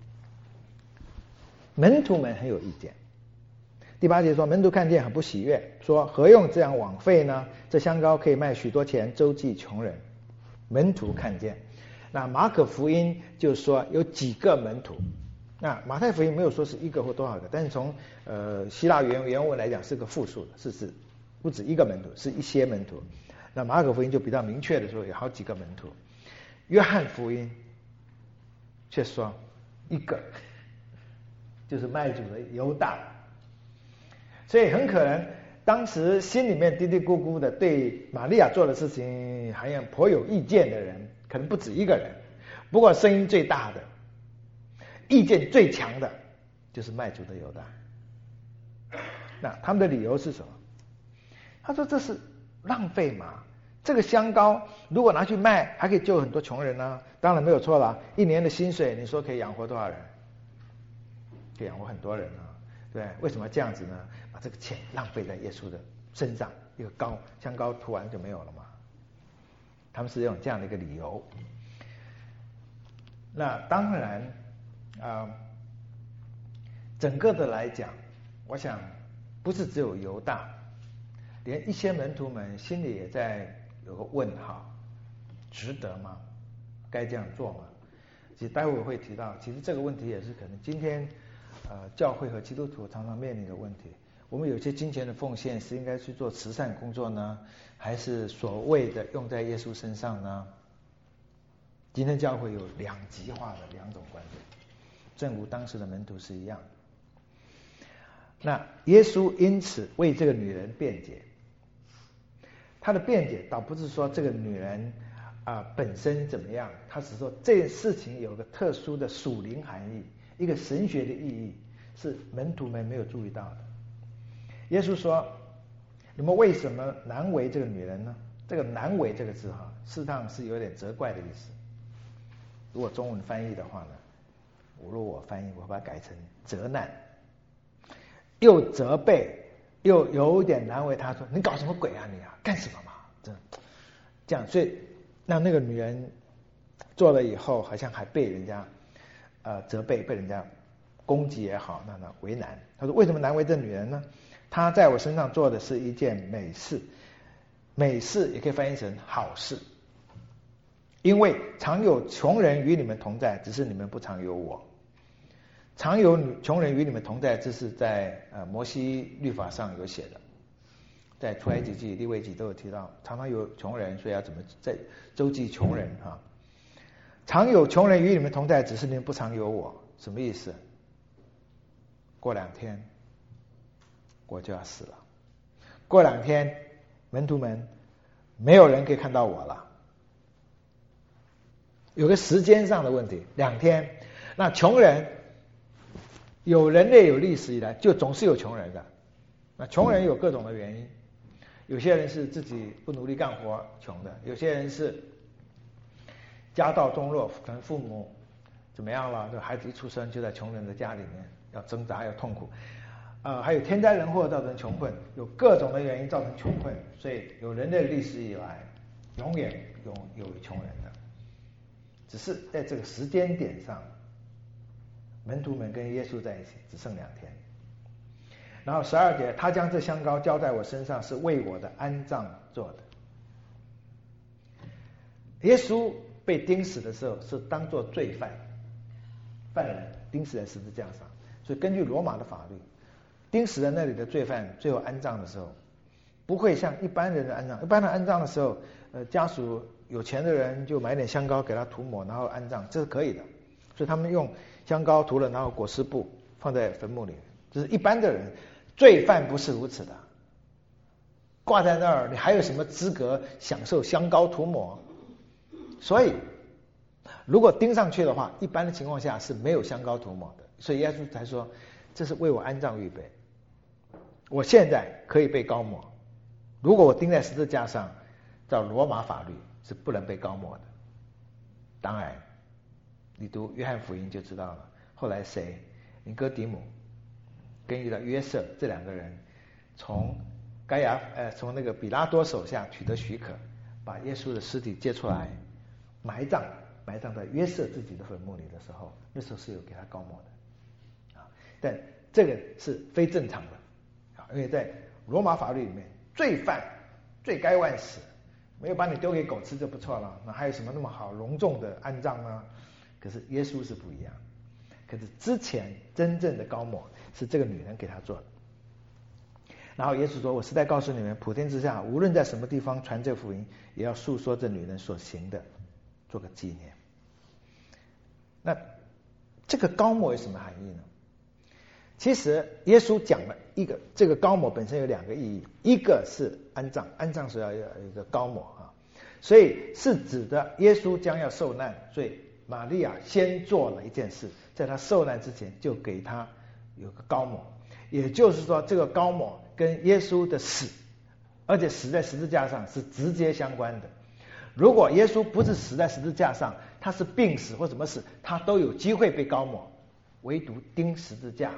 门徒们很有意见。第八节说，门徒看见很不喜悦，说何用这样枉费呢？这香膏可以卖许多钱，周济穷人。门徒看见。那马可福音就说有几个门徒，那马太福音没有说是一个或多少个，但是从呃希腊原原文来讲是个复数的，是指不止一个门徒，是一些门徒。那马可福音就比较明确的说有好几个门徒。约翰福音却说一个，就是卖主的犹大。所以很可能当时心里面嘀嘀咕咕的对玛利亚做的事情好像颇有意见的人可能不止一个人，不过声音最大的意见最强的就是卖主的犹大。那他们的理由是什么？他说这是浪费嘛，这个香膏如果拿去卖还可以救很多穷人呢、啊、当然没有错了，一年的薪水你说可以养活多少人？可以养活很多人啊，对，为什么这样子呢？把这个钱浪费在耶稣的身上，一个膏香膏涂完就没有了嘛。他们是用这样的一个理由。那当然啊、呃，整个的来讲，我想不是只有犹大，连一些门徒们心里也在有个问号，值得吗？该这样做吗？其实待会我会提到，其实这个问题也是可能今天呃教会和基督徒常常面临的问题。我们有些金钱的奉献是应该去做慈善工作呢，还是所谓的用在耶稣身上呢？今天教会有两极化的两种观点，正如当时的门徒是一样。那耶稣因此为这个女人辩解，他的辩解倒不是说这个女人啊、呃、本身怎么样，他只是说这件事情有个特殊的属灵含义，一个神学的意义，是门徒们没有注意到的。耶稣说：“你们为什么难为这个女人呢？”这个“难为”这个字哈，事实上是有点责怪的意思。如果中文翻译的话呢，如果我翻译，我把它改成责难，又责备，又有点难为他，说：“你搞什么鬼啊你啊，干什么嘛？”这这样，所以那那个女人做了以后，好像还被人家呃责备，被人家攻击也好，那那为难。他说：“为什么难为这女人呢？她在我身上做的是一件美事，美事也可以翻译成好事。因为常有穷人与你们同在，只是你们不常有我。常有穷人与你们同在，这是在呃摩西律法上有写的，在出埃及记、利未记都有提到，常常有穷人，所以要怎么在周济穷人啊？常有穷人与你们同在，只是你们不常有我。什么意思？过两天我就要死了，过两天门徒们没有人可以看到我了。有个时间上的问题，两天。那穷人，有人类有历史以来就总是有穷人的。那穷人有各种的原因，有些人是自己不努力干活穷的，有些人是家道中落，可能父母怎么样了，这孩子一出生就在穷人的家里面，要挣扎要痛苦。呃，还有天灾人祸造成穷困，有各种的原因造成穷困，所以有人类历史以来永远有有穷人的。只是在这个时间点上，门徒们跟耶稣在一起只剩两天。然后十二节，他将这香膏浇在我身上，是为我的安葬做的。耶稣被钉死的时候是当作罪犯，犯人钉死在十字架上，所以根据罗马的法律，钉死在那里的罪犯最后安葬的时候，不会像一般人的安葬。一般的安葬的时候，呃，家属有钱的人就买点香膏给他涂抹，然后安葬，这是可以的。所以他们用香膏涂了，然后裹尸布放在坟墓里。这是一般的人，罪犯不是如此的。挂在那儿，你还有什么资格享受香膏涂抹？所以，如果钉上去的话，一般的情况下是没有香膏涂抹的。所以耶稣才说，这是为我安葬预备。我现在可以被膏抹，如果我钉在十字架上，照罗马法律是不能被膏抹的。 当然，你读约翰福音就知道了。后来谁？尼哥底母跟一个约瑟这两个人，从该亚呃从那个比拉多手下取得许可，把耶稣的尸体接出来埋葬，埋葬在约瑟自己的坟墓里的时候，那时候是有给他膏抹的啊。但这个是非正常的啊，因为在罗马法律里面，罪犯罪该万死，没有把你丢给狗吃就不错了，那还有什么那么好隆重的安葬呢？可是耶稣是不一样，可是之前真正的膏抹是这个女人给他做的。然后耶稣说，我实在告诉你们，普天之下无论在什么地方传这福音，也要述说这女人所行的，做个纪念。那这个膏抹有什么含义呢？其实耶稣讲了一个，这个膏抹本身有两个意义，一个是安葬，安葬是要有一个膏抹啊，所以是指的耶稣将要受难，所以玛利亚先做了一件事，在他受难之前就给他有个膏抹，也就是说这个膏抹跟耶稣的死，而且死在十字架上是直接相关的。如果耶稣不是死在十字架上，他是病死或什么死，他都有机会被膏抹，唯独钉十字架，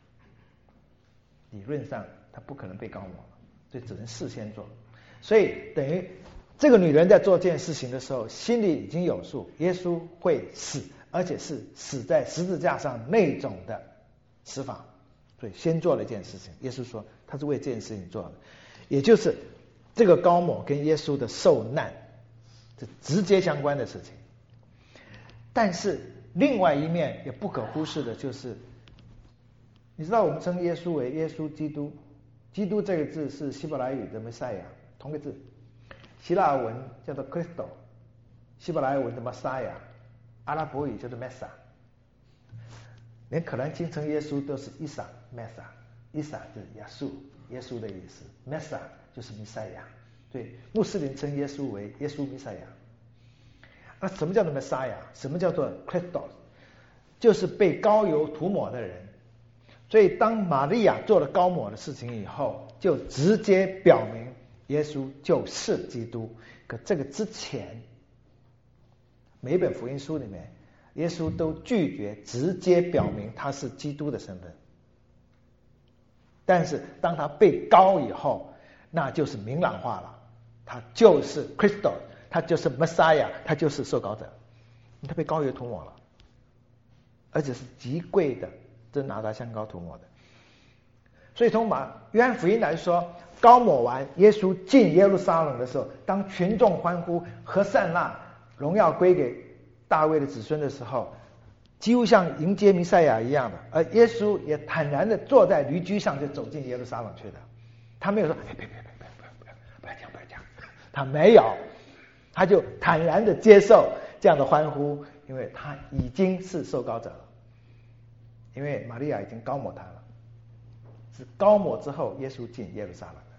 理论上他不可能被膏抹，所以只能事先做。所以等于这个女人在做这件事情的时候，心里已经有数，耶稣会死，而且是死在十字架上那种的死法，所以先做了一件事情。耶稣说他是为这件事情做的，也就是这个膏抹跟耶稣的受难是直接相关的事情。但是另外一面也不可忽视的就是，你知道我们称耶稣为耶稣基督，基督这个字是希伯来语的 Messiah 同个字，希腊文叫做 Christo， 希伯来文的 Messiah， 阿拉伯语叫做 Messa， 连可兰经称耶稣都是伊撒 Messa， 伊撒就是亚述，耶稣的意思， Messa 就是弥赛亚，所以穆斯林称耶稣为耶稣弥赛亚。那什么叫做 Messiah？ 什么叫做 Christos？ 就是被膏油涂抹的人。所以当玛利亚做了膏抹的事情以后，就直接表明耶稣就是基督。可这个之前，每一本福音书里面，耶稣都拒绝直接表明他是基督的身份。但是当他被膏以后，那就是明朗化了，他就是 Christos， 他就是 Messiah， 他就是受膏者，他被膏油涂抹了，而且是极贵的真拿达香膏涂抹的。所以从马约翰福音来说，膏抹完耶稣进耶路撒冷的时候，当群众欢呼和散那，荣耀归给大卫的子孙的时候，几乎像迎接弥赛亚一样的，而耶稣也坦然的坐在驴驹上就走进耶路撒冷去的。他没有说哎别别别别别别不要讲不要讲，他没有，他就坦然的接受这样的欢呼，因为他已经是受膏者了，因为玛利亚已经膏抹他了，是膏抹之后耶稣进耶路撒冷的。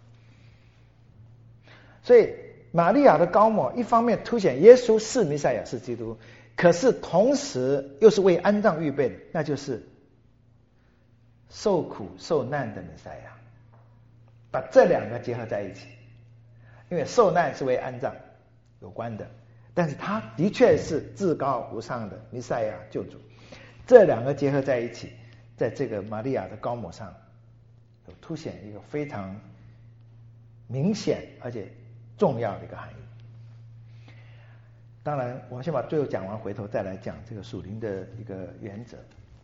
所以玛利亚的膏抹一方面凸显耶稣是弥赛亚是基督，可是同时又是为安葬预备的，那就是受苦受难的弥赛亚，把这两个结合在一起。因为受难是为安葬有关的，但是他的确是至高无上的弥赛亚救主，这两个结合在一起，在这个玛利亚的膏抹上有凸显一个非常明显而且重要的一个含义。当然我们先把最后讲完，回头再来讲这个属灵的一个原则。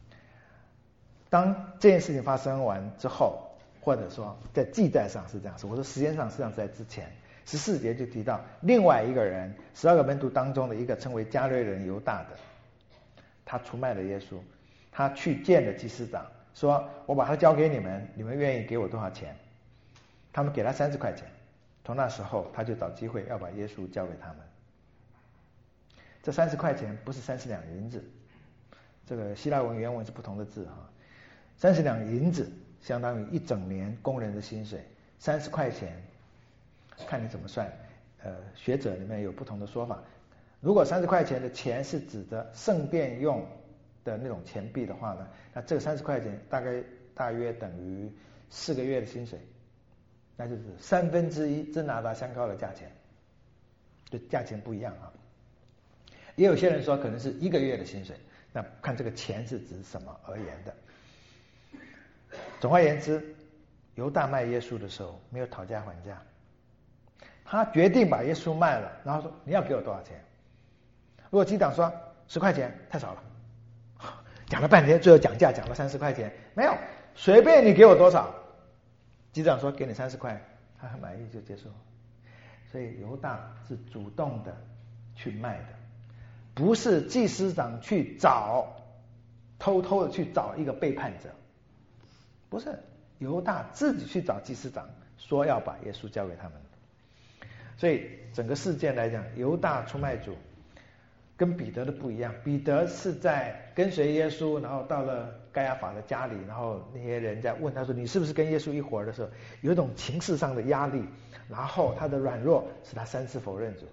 当这件事情发生完之后，或者说在记载上是这样说，我说时间上实际上是在之前，十四节就提到另外一个人，十二个门徒当中的一个称为加略人犹大的，他出卖了耶稣，他去见了祭司长，说我把他交给你们，你们愿意给我多少钱？他们给他三十块钱。从那时候他就找机会要把耶稣交给他们。这三十块钱不是三十两银子，这个希腊文原文是不同的字哈。三十两银子相当于一整年工人的薪水，三十块钱看你怎么算，呃，学者里面有不同的说法。如果三十块钱的钱是指的圣殿用的那种钱币的话呢，那这个三十块钱大概大约等于四个月的薪水，那就是三分之一真拿达香膏的价钱，就价钱不一样啊。 也有些人说可能是一个月的薪水，那看这个钱是指什么而言的。总而言之，犹大卖耶稣的时候没有讨价还价，他决定把耶稣卖了，然后说你要给我多少钱？如果机长说十块钱太少了，讲了半天，最后讲价讲了三十块钱，没有，随便你给我多少。机长说给你三十块，他很满意就接受。所以犹大是主动的去卖的，不是祭司长去找，偷偷的去找一个背叛者，不是，犹大自己去找祭司长，说要把耶稣交给他们。所以整个事件来讲，犹大出卖主跟彼得的不一样，彼得是在跟随耶稣，然后到了该亚法的家里，然后那些人在问他说你是不是跟耶稣一伙的时候，有一种情势上的压力，然后他的软弱使他三次否认主。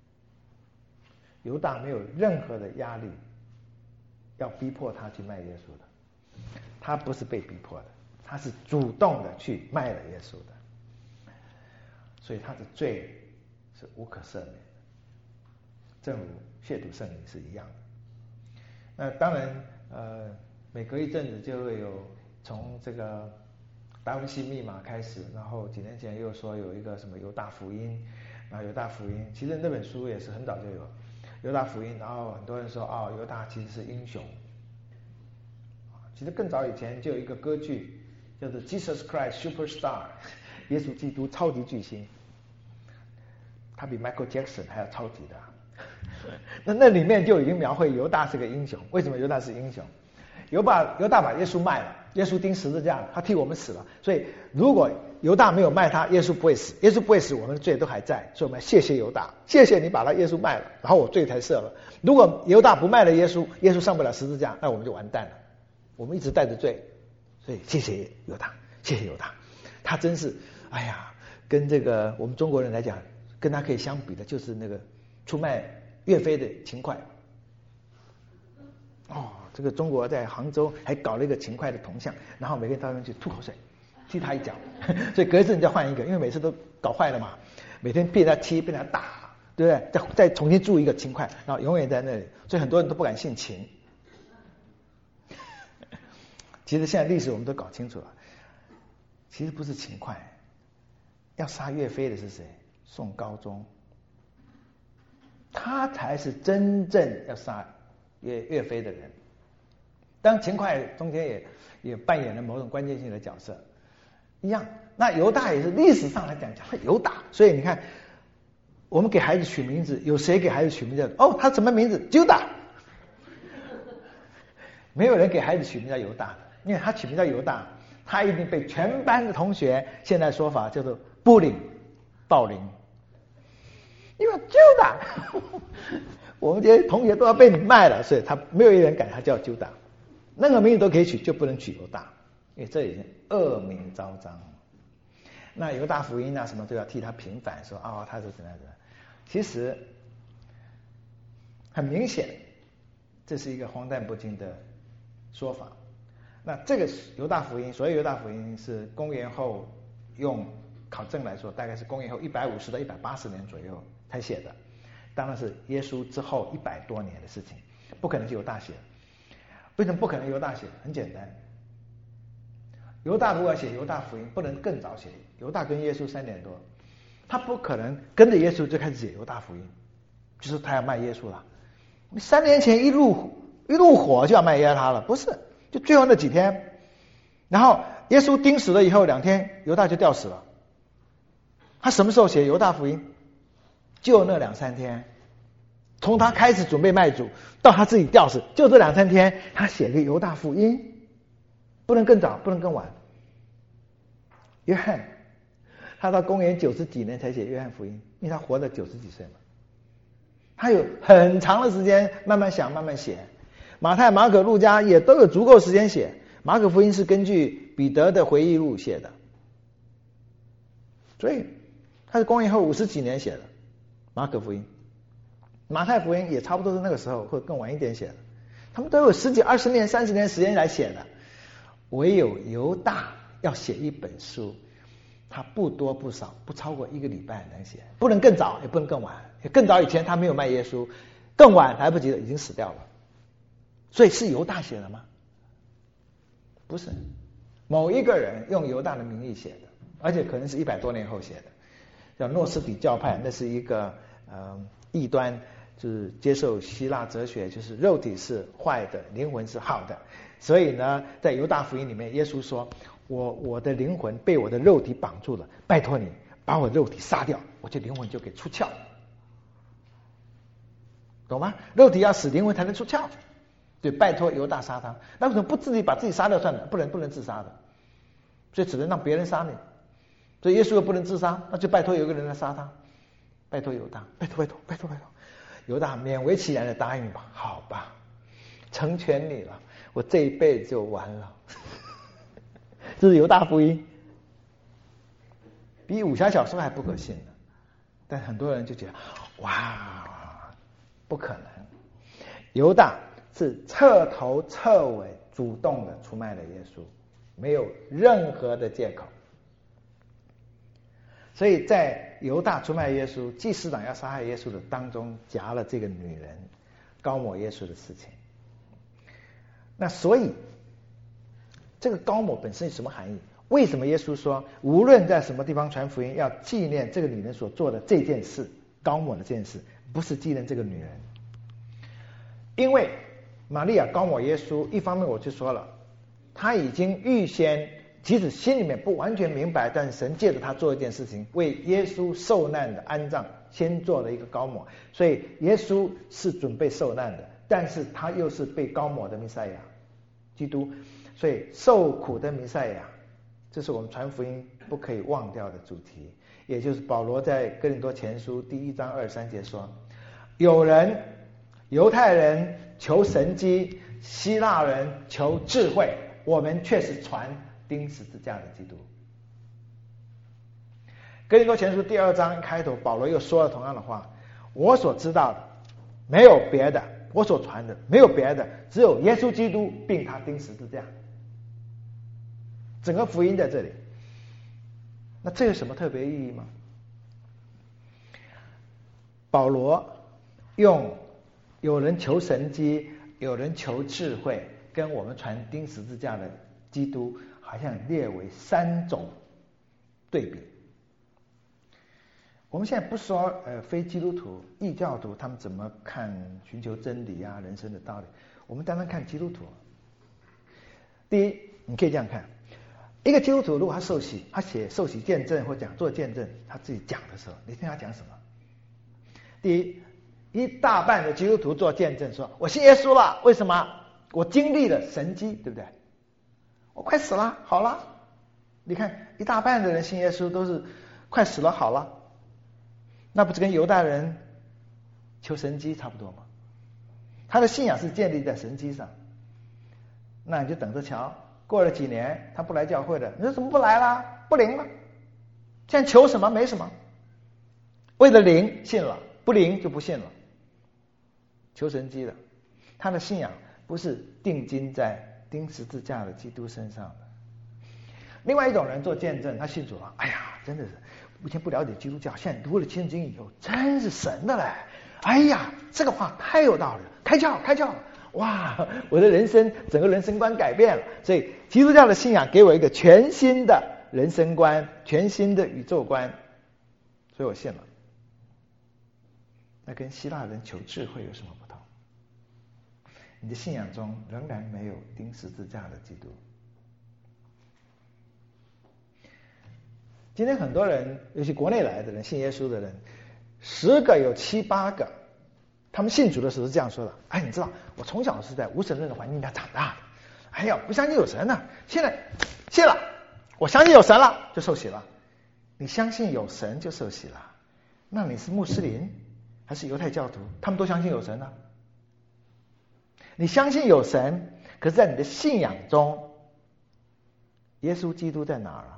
犹大没有任何的压力要逼迫他去卖耶稣的，他不是被逼迫的，他是主动的去卖了耶稣的，所以他的罪是无可赦免的，正如亵渎圣灵是一样的。那当然呃每隔一阵子就会有从这个达文西密码开始，然后几年前又说有一个什么犹大福音，然后犹大福音其实那本书也是很早就有犹大福音，然后很多人说哦犹大其实是英雄，其实更早以前就有一个歌剧叫做 Jesus Christ Superstar， 耶稣基督超级巨星，他比 Michael Jackson 还要超级的。那那里面就已经描绘犹大是个英雄。为什么犹大是英雄？犹大犹大把耶稣卖了，耶稣钉十字架了，他替我们死了，所以如果犹大没有卖他，耶稣不会死，耶稣不会死，我们的罪都还在，所以我们谢谢犹大，谢谢你把他耶稣卖了，然后我罪才赦了。如果犹大不卖了耶稣，耶稣上不了十字架，那我们就完蛋了，我们一直带着罪，所以谢谢犹大，谢谢犹大，他真是哎呀，跟这个我们中国人来讲，跟他可以相比的就是那个出卖岳飞的勤快。哦，这个中国在杭州还搞了一个勤快的铜像，然后每个人到那边去吐口水，踢他一脚，所以隔一阵就换一个，因为每次都搞坏了嘛，每天被他踢，被他打，对不对？再再重新铸一个勤快，然后永远在那里，所以很多人都不敢姓秦。其实现在历史我们都搞清楚了，其实不是勤快，要杀岳飞的是谁？宋高宗，他才是真正要杀岳岳飞的人。当然秦桧中间也也扮演了某种关键性的角色，一样。那犹大也是历史上来讲叫犹大，所以你看我们给孩子取名字，有谁给孩子取名字？哦，他什么名字？犹大。没有人给孩子取名叫犹大的，因为他取名叫犹大，他一定被全班的同学现在说法叫做bullying暴凌，因为犹大，我们这些同学都要被你卖了，所以他没有一人敢他叫犹大，任何名字都可以取，就不能取犹大，因为这已经恶名昭彰。那犹大福音啊什么都要替他平反，说哦他是怎样怎样。其实很明显，这是一个荒诞不经的说法。那这个犹大福音，所谓犹大福音是公元后，用考证来说，大概是公元后一百五十到一百八十年左右才写的，当然是耶稣之后一百多年的事情，不可能是犹大写的。为什么不可能犹大写？很简单，犹大如果写犹大福音，不能更早写。犹大跟耶稣三年多，他不可能跟着耶稣就开始写犹大福音，就是他要卖耶稣了。三年前一入一入伙就要卖耶他了，不是？就最后那几天，然后耶稣钉死了以后两天，犹大就吊死了。他什么时候写犹大福音？就那两三天，从他开始准备卖主到他自己吊死，就这两三天，他写个犹大福音，不能更早，不能更晚。约翰，他到公元九十几年才写约翰福音，因为他活了九十几岁嘛，他有很长的时间慢慢想，慢慢写。马太、马可、路加也都有足够时间写。马可福音是根据彼得的回忆录写的，所以他是公元后五十几年写的马可福音。马太福音也差不多是那个时候或者更晚一点写的，他们都有十几、二十年、三十年时间来写的。唯有犹大要写一本书，他不多不少，不超过一个礼拜能写，不能更早，也不能更晚。更早以前他没有卖耶稣， 更晚来不及了，已经死掉了。所以是犹大写的吗？不是，某一个人用犹大的名义写的，而且可能是一百多年后写的，叫诺斯底教派，那是一个呃异端，就是接受希腊哲学，就是肉体是坏的，灵魂是好的。所以呢，在犹大福音里面，耶稣说：“我我的灵魂被我的肉体绑住了，拜托你把我肉体杀掉，我这灵魂就给出窍。”懂吗？肉体要死，灵魂才能出窍。对，拜托犹大杀他。那为什么不自己把自己杀掉算了？不能不能自杀的，所以只能让别人杀你。所以耶稣又不能自杀，那就拜托有一个人来杀他。拜托犹大，拜托拜托拜托拜托。犹大勉为其难的答应吧，好吧，成全你了，我这一辈子就完了。这是犹大福音，比武侠小说还不可信呢。但很多人就觉得，哇，不可能。犹大是彻头彻尾主动的出卖了耶稣，没有任何的借口。所以在犹大出卖耶稣，祭司长要杀害耶稣的当中，夹了这个女人膏抹耶稣的事情。那所以这个膏抹本身是什么含义？为什么耶稣说无论在什么地方传福音，要纪念这个女人所做的这件事，膏抹的这件事，不是纪念这个女人？因为玛利亚膏抹耶稣，一方面我就说了，她已经预先，即使心里面不完全明白，但是神借着她做一件事情，为耶稣受难的安葬先做了一个膏抹，所以耶稣是准备受难的，但是他又是被膏抹的弥赛亚，基督，所以受苦的弥赛亚，这是我们传福音不可以忘掉的主题。也就是保罗在哥林多前书第一章二十三节说，有人犹太人求神机，希腊人求智慧，我们却是传钉十字架的基督。哥林多前书第二章开头，保罗又说了同样的话，我所知道的没有别的，我所传的没有别的，只有耶稣基督并他钉十字架。整个福音在这里，那这有什么特别意义吗？保罗用有人求神机，有人求智慧，跟我们传钉十字架的基督好像列为三种对比。我们现在不说呃非基督徒异教徒他们怎么看寻求真理啊人生的道理，我们单单看基督徒。第一，你可以这样看，一个基督徒如果他受洗，他写受洗见证或讲座见证，他自己讲的时候，你听他讲什么？第一，一大半的基督徒做见证说，我信耶稣了，为什么？我经历了神迹，对不对？我快死了，好了。你看一大半的人信耶稣都是快死了，好了，那不是跟犹大人求神迹差不多吗？他的信仰是建立在神迹上，那你就等着瞧，过了几年他不来教会了，你说怎么不来了？不灵了，现在求什么没什么，为了灵信了，不灵就不信了，求神迹了。他的信仰不是定睛在钉十字架的基督身上的。另外一种人做见证，他信主了，哎呀，真的是以前不了解基督教，现在读了圣经以后，真是神的嘞！哎呀，这个话太有道理了，开窍开窍了！哇，我的人生整个人生观改变了。所以基督教的信仰给我一个全新的人生观，全新的宇宙观，所以我信了。那跟希腊人求智慧有什么不同？你的信仰中仍然没有钉十字架的基督。今天很多人，尤其国内来的人，信耶稣的人，十个有七八个，他们信主的时候是这样说的：哎，你知道，我从小是在无神论的环境下长大的，哎呀，不相信有神呢，现在信了，我相信有神了，就受洗了。你相信有神就受洗了，那你是穆斯林还是犹太教徒？他们都相信有神呢。你相信有神，可是在你的信仰中，耶稣基督在哪儿啊？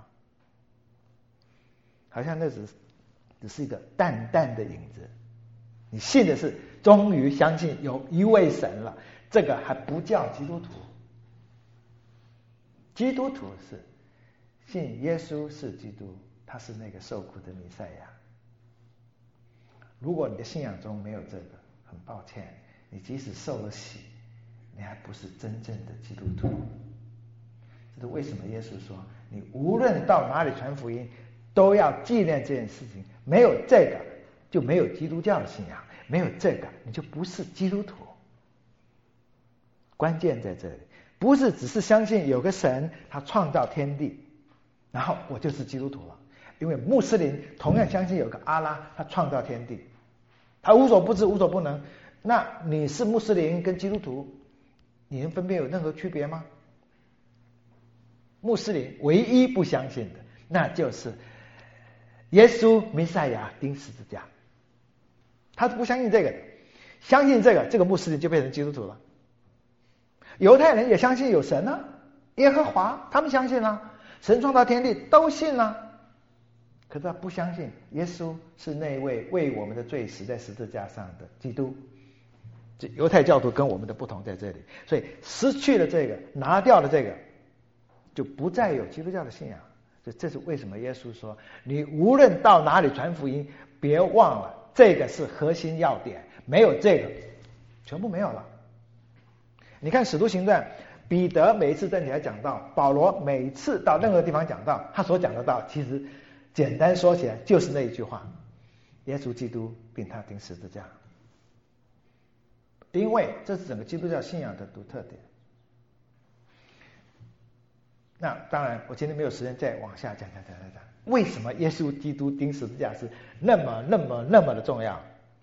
好像那只只是一个淡淡的影子。你信的是终于相信有一位神了，这个还不叫基督徒。基督徒是信耶稣是基督，他是那个受苦的弥赛亚。如果你的信仰中没有这个， 很抱歉，你即使受了洗，你还不是真正的基督徒。这是为什么耶稣说，你无论到哪里传福音，都要纪念这件事情。没有这个，就没有基督教的信仰；没有这个，你就不是基督徒。关键在这里，不是只是相信有个神，他创造天地，然后我就是基督徒了。因为穆斯林同样相信有个阿拉，他创造天地，他无所不知无所不能。那你是穆斯林跟基督徒，你能分辨有任何区别吗？穆斯林唯一不相信的，那就是耶稣弥赛亚钉十字架，他是不相信这个的。相信这个，这个穆斯林就变成基督徒了。犹太人也相信有神啊，耶和华，他们相信啊，神创造天地都信啊。可是他不相信耶稣是那位为我们的罪死在十字架上的基督。这犹太教徒跟我们的不同在这里，所以失去了这个，拿掉了这个，就不再有基督教的信仰。所以这是为什么耶稣说，你无论到哪里传福音，别忘了这个是核心要点，没有这个全部没有了。你看使徒行传，彼得每一次站起来讲道，保罗每一次到任何地方讲道，他所讲的道其实简单说起来就是那一句话，耶稣基督并他钉十字架。因为这是整个基督教信仰的独特点。那当然我今天没有时间再往下讲讲讲讲讲为什么耶稣基督钉十字架是那么那么那么的重要，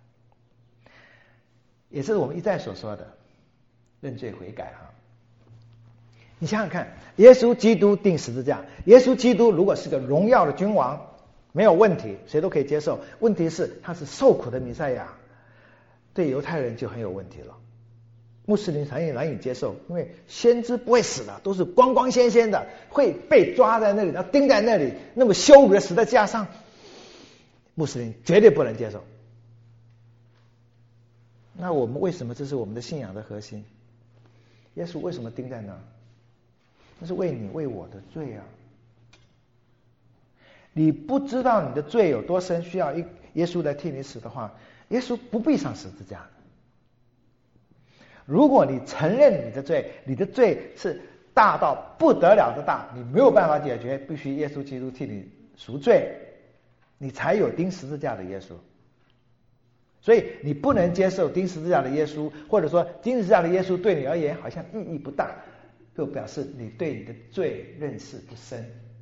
也是我们一再所说的认罪悔改哈。你想想看，耶稣基督钉十字架，耶稣基督如果是个荣耀的君王，没有问题，谁都可以接受。问题是他是受苦的弥赛亚，对犹太人就很有问题了。穆斯林难以难以接受，因为先知不会死的，都是光光鲜鲜的，会被抓在那里，然后钉在那里，那么羞辱的死在架上，穆斯林绝对不能接受。那我们为什么这是我们的信仰的核心？耶稣为什么钉在那？那是为你为我的罪啊！你不知道你的罪有多深，需要一耶稣来替你死的话，耶稣不必上十字架。如果你承认你的罪，你的罪是大到不得了的大，你没有办法解决，必须耶稣基督替你赎罪，你才有钉十字架的耶稣。所以你不能接受钉十字架的耶稣，或者说钉十字架的耶稣对你而言好像意义不大，就表示你对你的罪认识不深，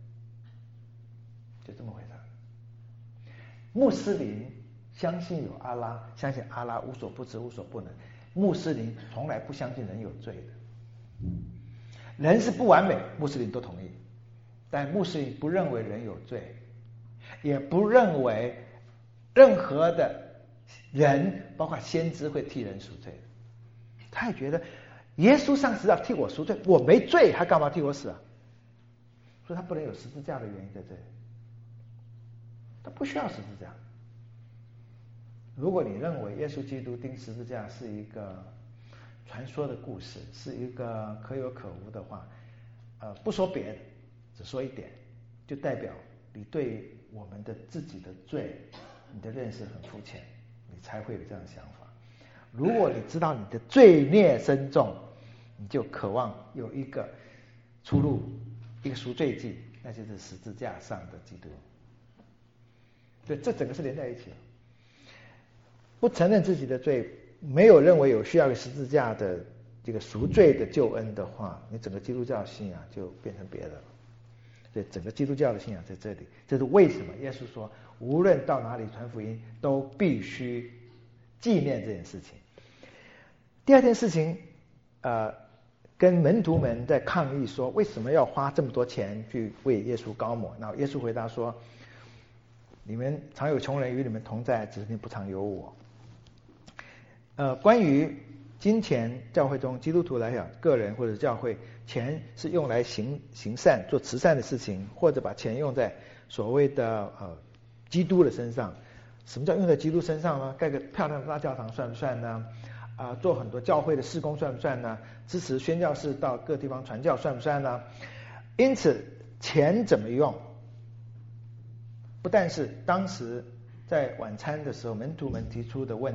就这么回事。穆斯林相信有阿拉，相信阿拉无所不知无所不能。穆斯林从来不相信人有罪的，人是不完美，穆斯林都同意，但穆斯林不认为人有罪，也不认为任何的人包括先知会替人赎罪的。他也觉得耶稣上十字架替我赎罪，我没罪，他干嘛替我死啊？所以他不能有十字架的原因在这里，他不需要十字架。如果你认为耶稣基督钉十字架是一个传说的故事，是一个可有可无的话，呃，不说别的，只说一点，就代表你对我们的自己的罪，你的认识很肤浅，你才会有这样的想法。如果你知道你的罪孽深重，你就渴望有一个出路，一个赎罪祭，那就是十字架上的基督。对，这整个是连在一起的。不承认自己的罪，没有认为有需要十字架的这个赎罪的救恩的话，你整个基督教信仰就变成别的了。所以整个基督教的信仰在这里，这是为什么耶稣说无论到哪里传福音都必须纪念这件事情。第二件事情，呃，跟门徒们在抗议说为什么要花这么多钱去为耶稣膏抹，然后耶稣回答说，你们常有穷人与你们同在，只是你不常有我。呃，关于金钱，教会中基督徒来讲，个人或者教会，钱是用来行行善、做慈善的事情，或者把钱用在所谓的呃基督的身上。什么叫用在基督身上呢？盖个漂亮的大教堂算不算呢？啊、呃，做很多教会的事工算不算呢？支持宣教士到各地方传教算不算呢？因此，钱怎么用，不但是当时在晚餐的时候门徒们提出的问题，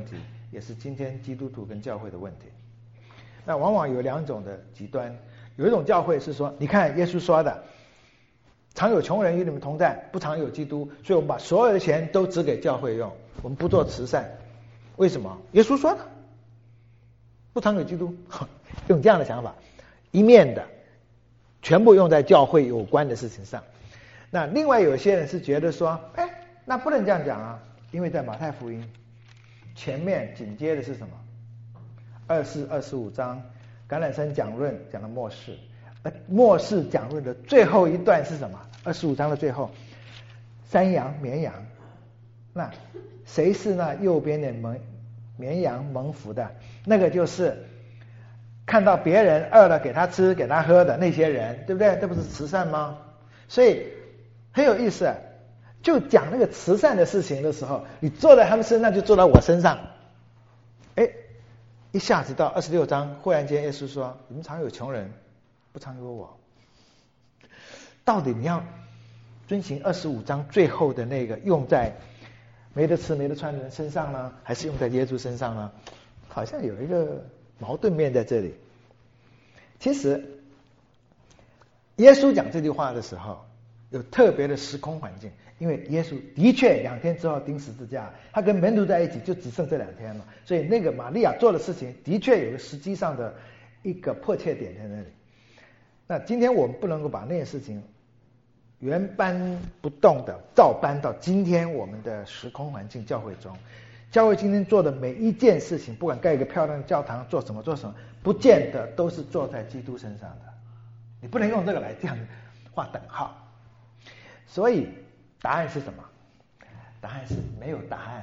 也是今天基督徒跟教会的问题。那往往有两种的极端，有一种教会是说，你看耶稣说的，常有穷人与你们同在，不常有基督，所以我们把所有的钱都只给教会用，我们不做慈善。为什么？耶稣说的，不常有基督，用这样的想法，一面的全部用在教会有关的事情上。那另外有些人是觉得说，哎，那不能这样讲啊，因为在马太福音前面紧接的是什么？二四、二十五章橄榄山讲论讲的末世，而末世讲论的最后一段是什么？二十五章的最后，山羊、绵羊。那谁是那右边的蒙绵羊蒙福的？那个就是看到别人饿了给他吃给他喝的那些人，对不对？这不是慈善吗？所以很有意思，就讲那个慈善的事情的时候，你坐在他们身上就坐到我身上。哎，一下子到二十六章，忽然间耶稣说，你们常有穷人，不常有我。到底你要遵循二十五章最后的那个用在没得吃没得穿的人身上呢，还是用在耶稣身上呢？好像有一个矛盾面在这里。其实耶稣讲这句话的时候有特别的时空环境，因为耶稣的确两天之后钉十字架，他跟门徒在一起就只剩这两天了，所以那个玛利亚做的事情的确有个实际上的一个迫切点在那里。那今天我们不能够把那件事情原搬不动的照搬到今天我们的时空环境教会中。教会今天做的每一件事情，不管盖一个漂亮的教堂，做什么做什么，不见得都是做在基督身上的。你不能用这个来这样画等号。所以答案是什么？答案是没有答案。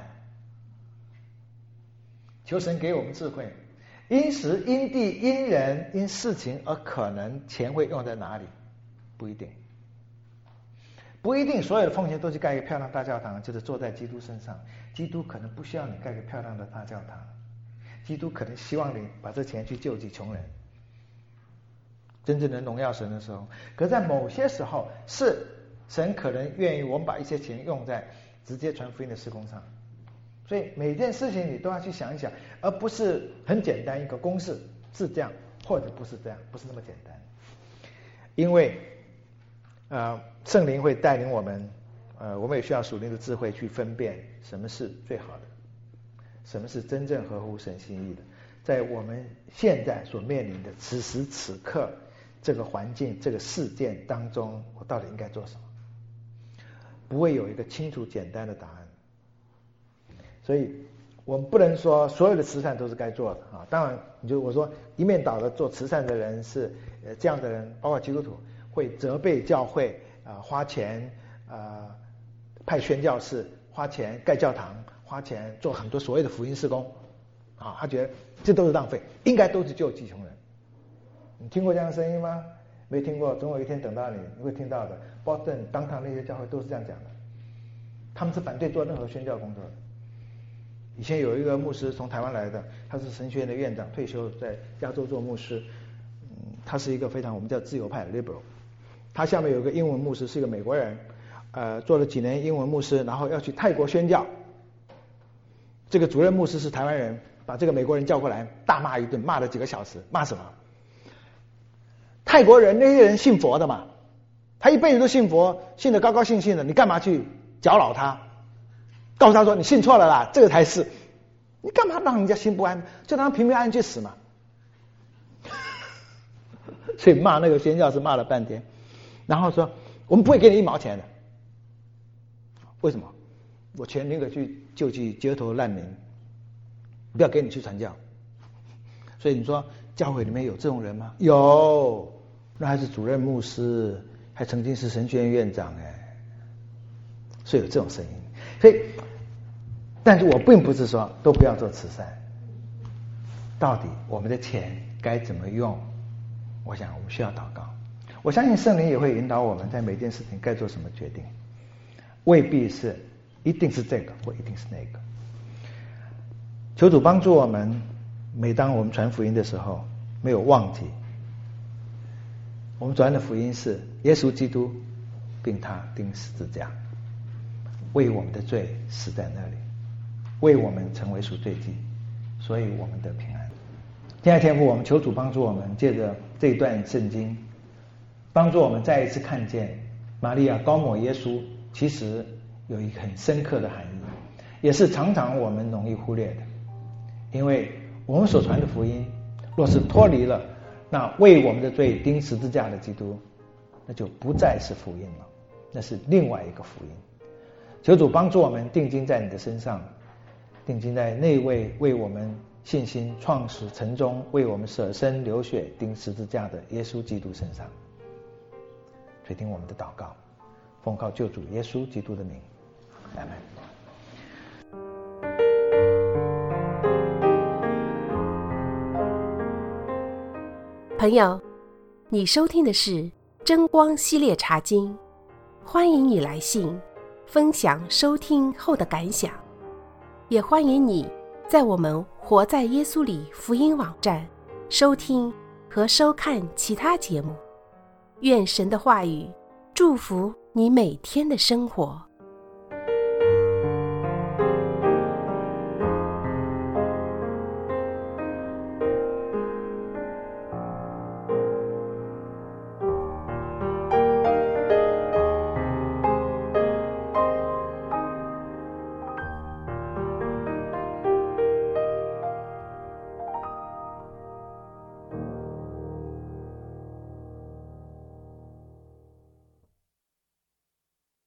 求神给我们智慧，因时因地因人因事情而可能钱会用在哪里，不一定。不一定所有的奉献都去盖一个漂亮大教堂，就是坐在基督身上。基督可能不需要你盖个漂亮的大教堂，基督可能希望你把这钱去救济穷人，真正能荣耀神的时候。可在某些时候，是神可能愿意我们把一些钱用在直接传福音的事工上。所以每件事情你都要去想一想，而不是很简单一个公式是这样或者不是这样，不是那么简单。因为呃，圣灵会带领我们，呃，我们也需要属灵的智慧去分辨什么是最好的，什么是真正合乎神心意的。在我们现在所面临的此时此刻这个环境、这个事件当中，我到底应该做什么？不会有一个清楚简单的答案。所以我们不能说所有的慈善都是该做的啊。当然，你就我说一面倒的做慈善的人是呃这样的人，包括基督徒。会责备教会啊、呃，花钱啊、呃，派宣教士，花钱盖教堂，花钱做很多所谓的福音事工啊，他觉得这都是浪费，应该都是救济穷人。你听过这样的声音吗？没听过，总有一天等到你，你会听到的。波士顿、当堂那些教会都是这样讲的，他们是反对做任何宣教工作的。以前有一个牧师从台湾来的，他是神学院的院长，退休在加州做牧师，嗯，他是一个非常我们叫自由派的 liberal。他下面有个英文牧师，是一个美国人，呃，做了几年英文牧师，然后要去泰国宣教。这个主任牧师是台湾人，把这个美国人叫过来，大骂一顿，骂了几个小时。骂什么？泰国人那些人信佛的嘛，他一辈子都信佛，信得高高兴兴的，你干嘛去搅扰他？告诉他说你信错了啦，这个才是。你干嘛让人家心不安？就让他平平安安去死嘛。所以骂那个宣教士骂了半天。然后说我们不会给你一毛钱的。为什么？我钱宁可去救济街头难民，不要给你去传教。所以你说教会里面有这种人吗？有，那还是主任牧师，还曾经是神学院院长哎，所以有这种声音。所以，但是我并不是说都不要做慈善。到底我们的钱该怎么用？我想我们需要祷告。我相信圣灵也会引导我们在每件事情该做什么决定，未必是一定是这个或一定是那个。求主帮助我们，每当我们传福音的时候，没有忘记我们传的福音是耶稣基督并他钉十字架，为我们的罪死在那里，为我们成为赎罪祭， 所以我们得平安。亲爱的天父，我们求主帮助我们，借着这一段圣经，帮助我们再一次看见玛利亚膏抹耶稣其实有一个很深刻的含义，也是常常我们容易忽略的。因为我们所传的福音若是脱离了那为我们的罪钉十字架的基督，那就不再是福音了，那是另外一个福音。求主帮助我们定睛在你的身上，定睛在那位为我们信心创始成终，为我们舍身流血钉十字架的耶稣基督身上。垂听我们的祷告，奉靠救主耶稣基督的名，阿们。 朋友，你收听的是真光系列茶经，欢迎你来信分享收听后的感想，也欢迎你在我们活在耶稣里福音网站收听和收看其他节目。愿神的话语祝福你每天的生活。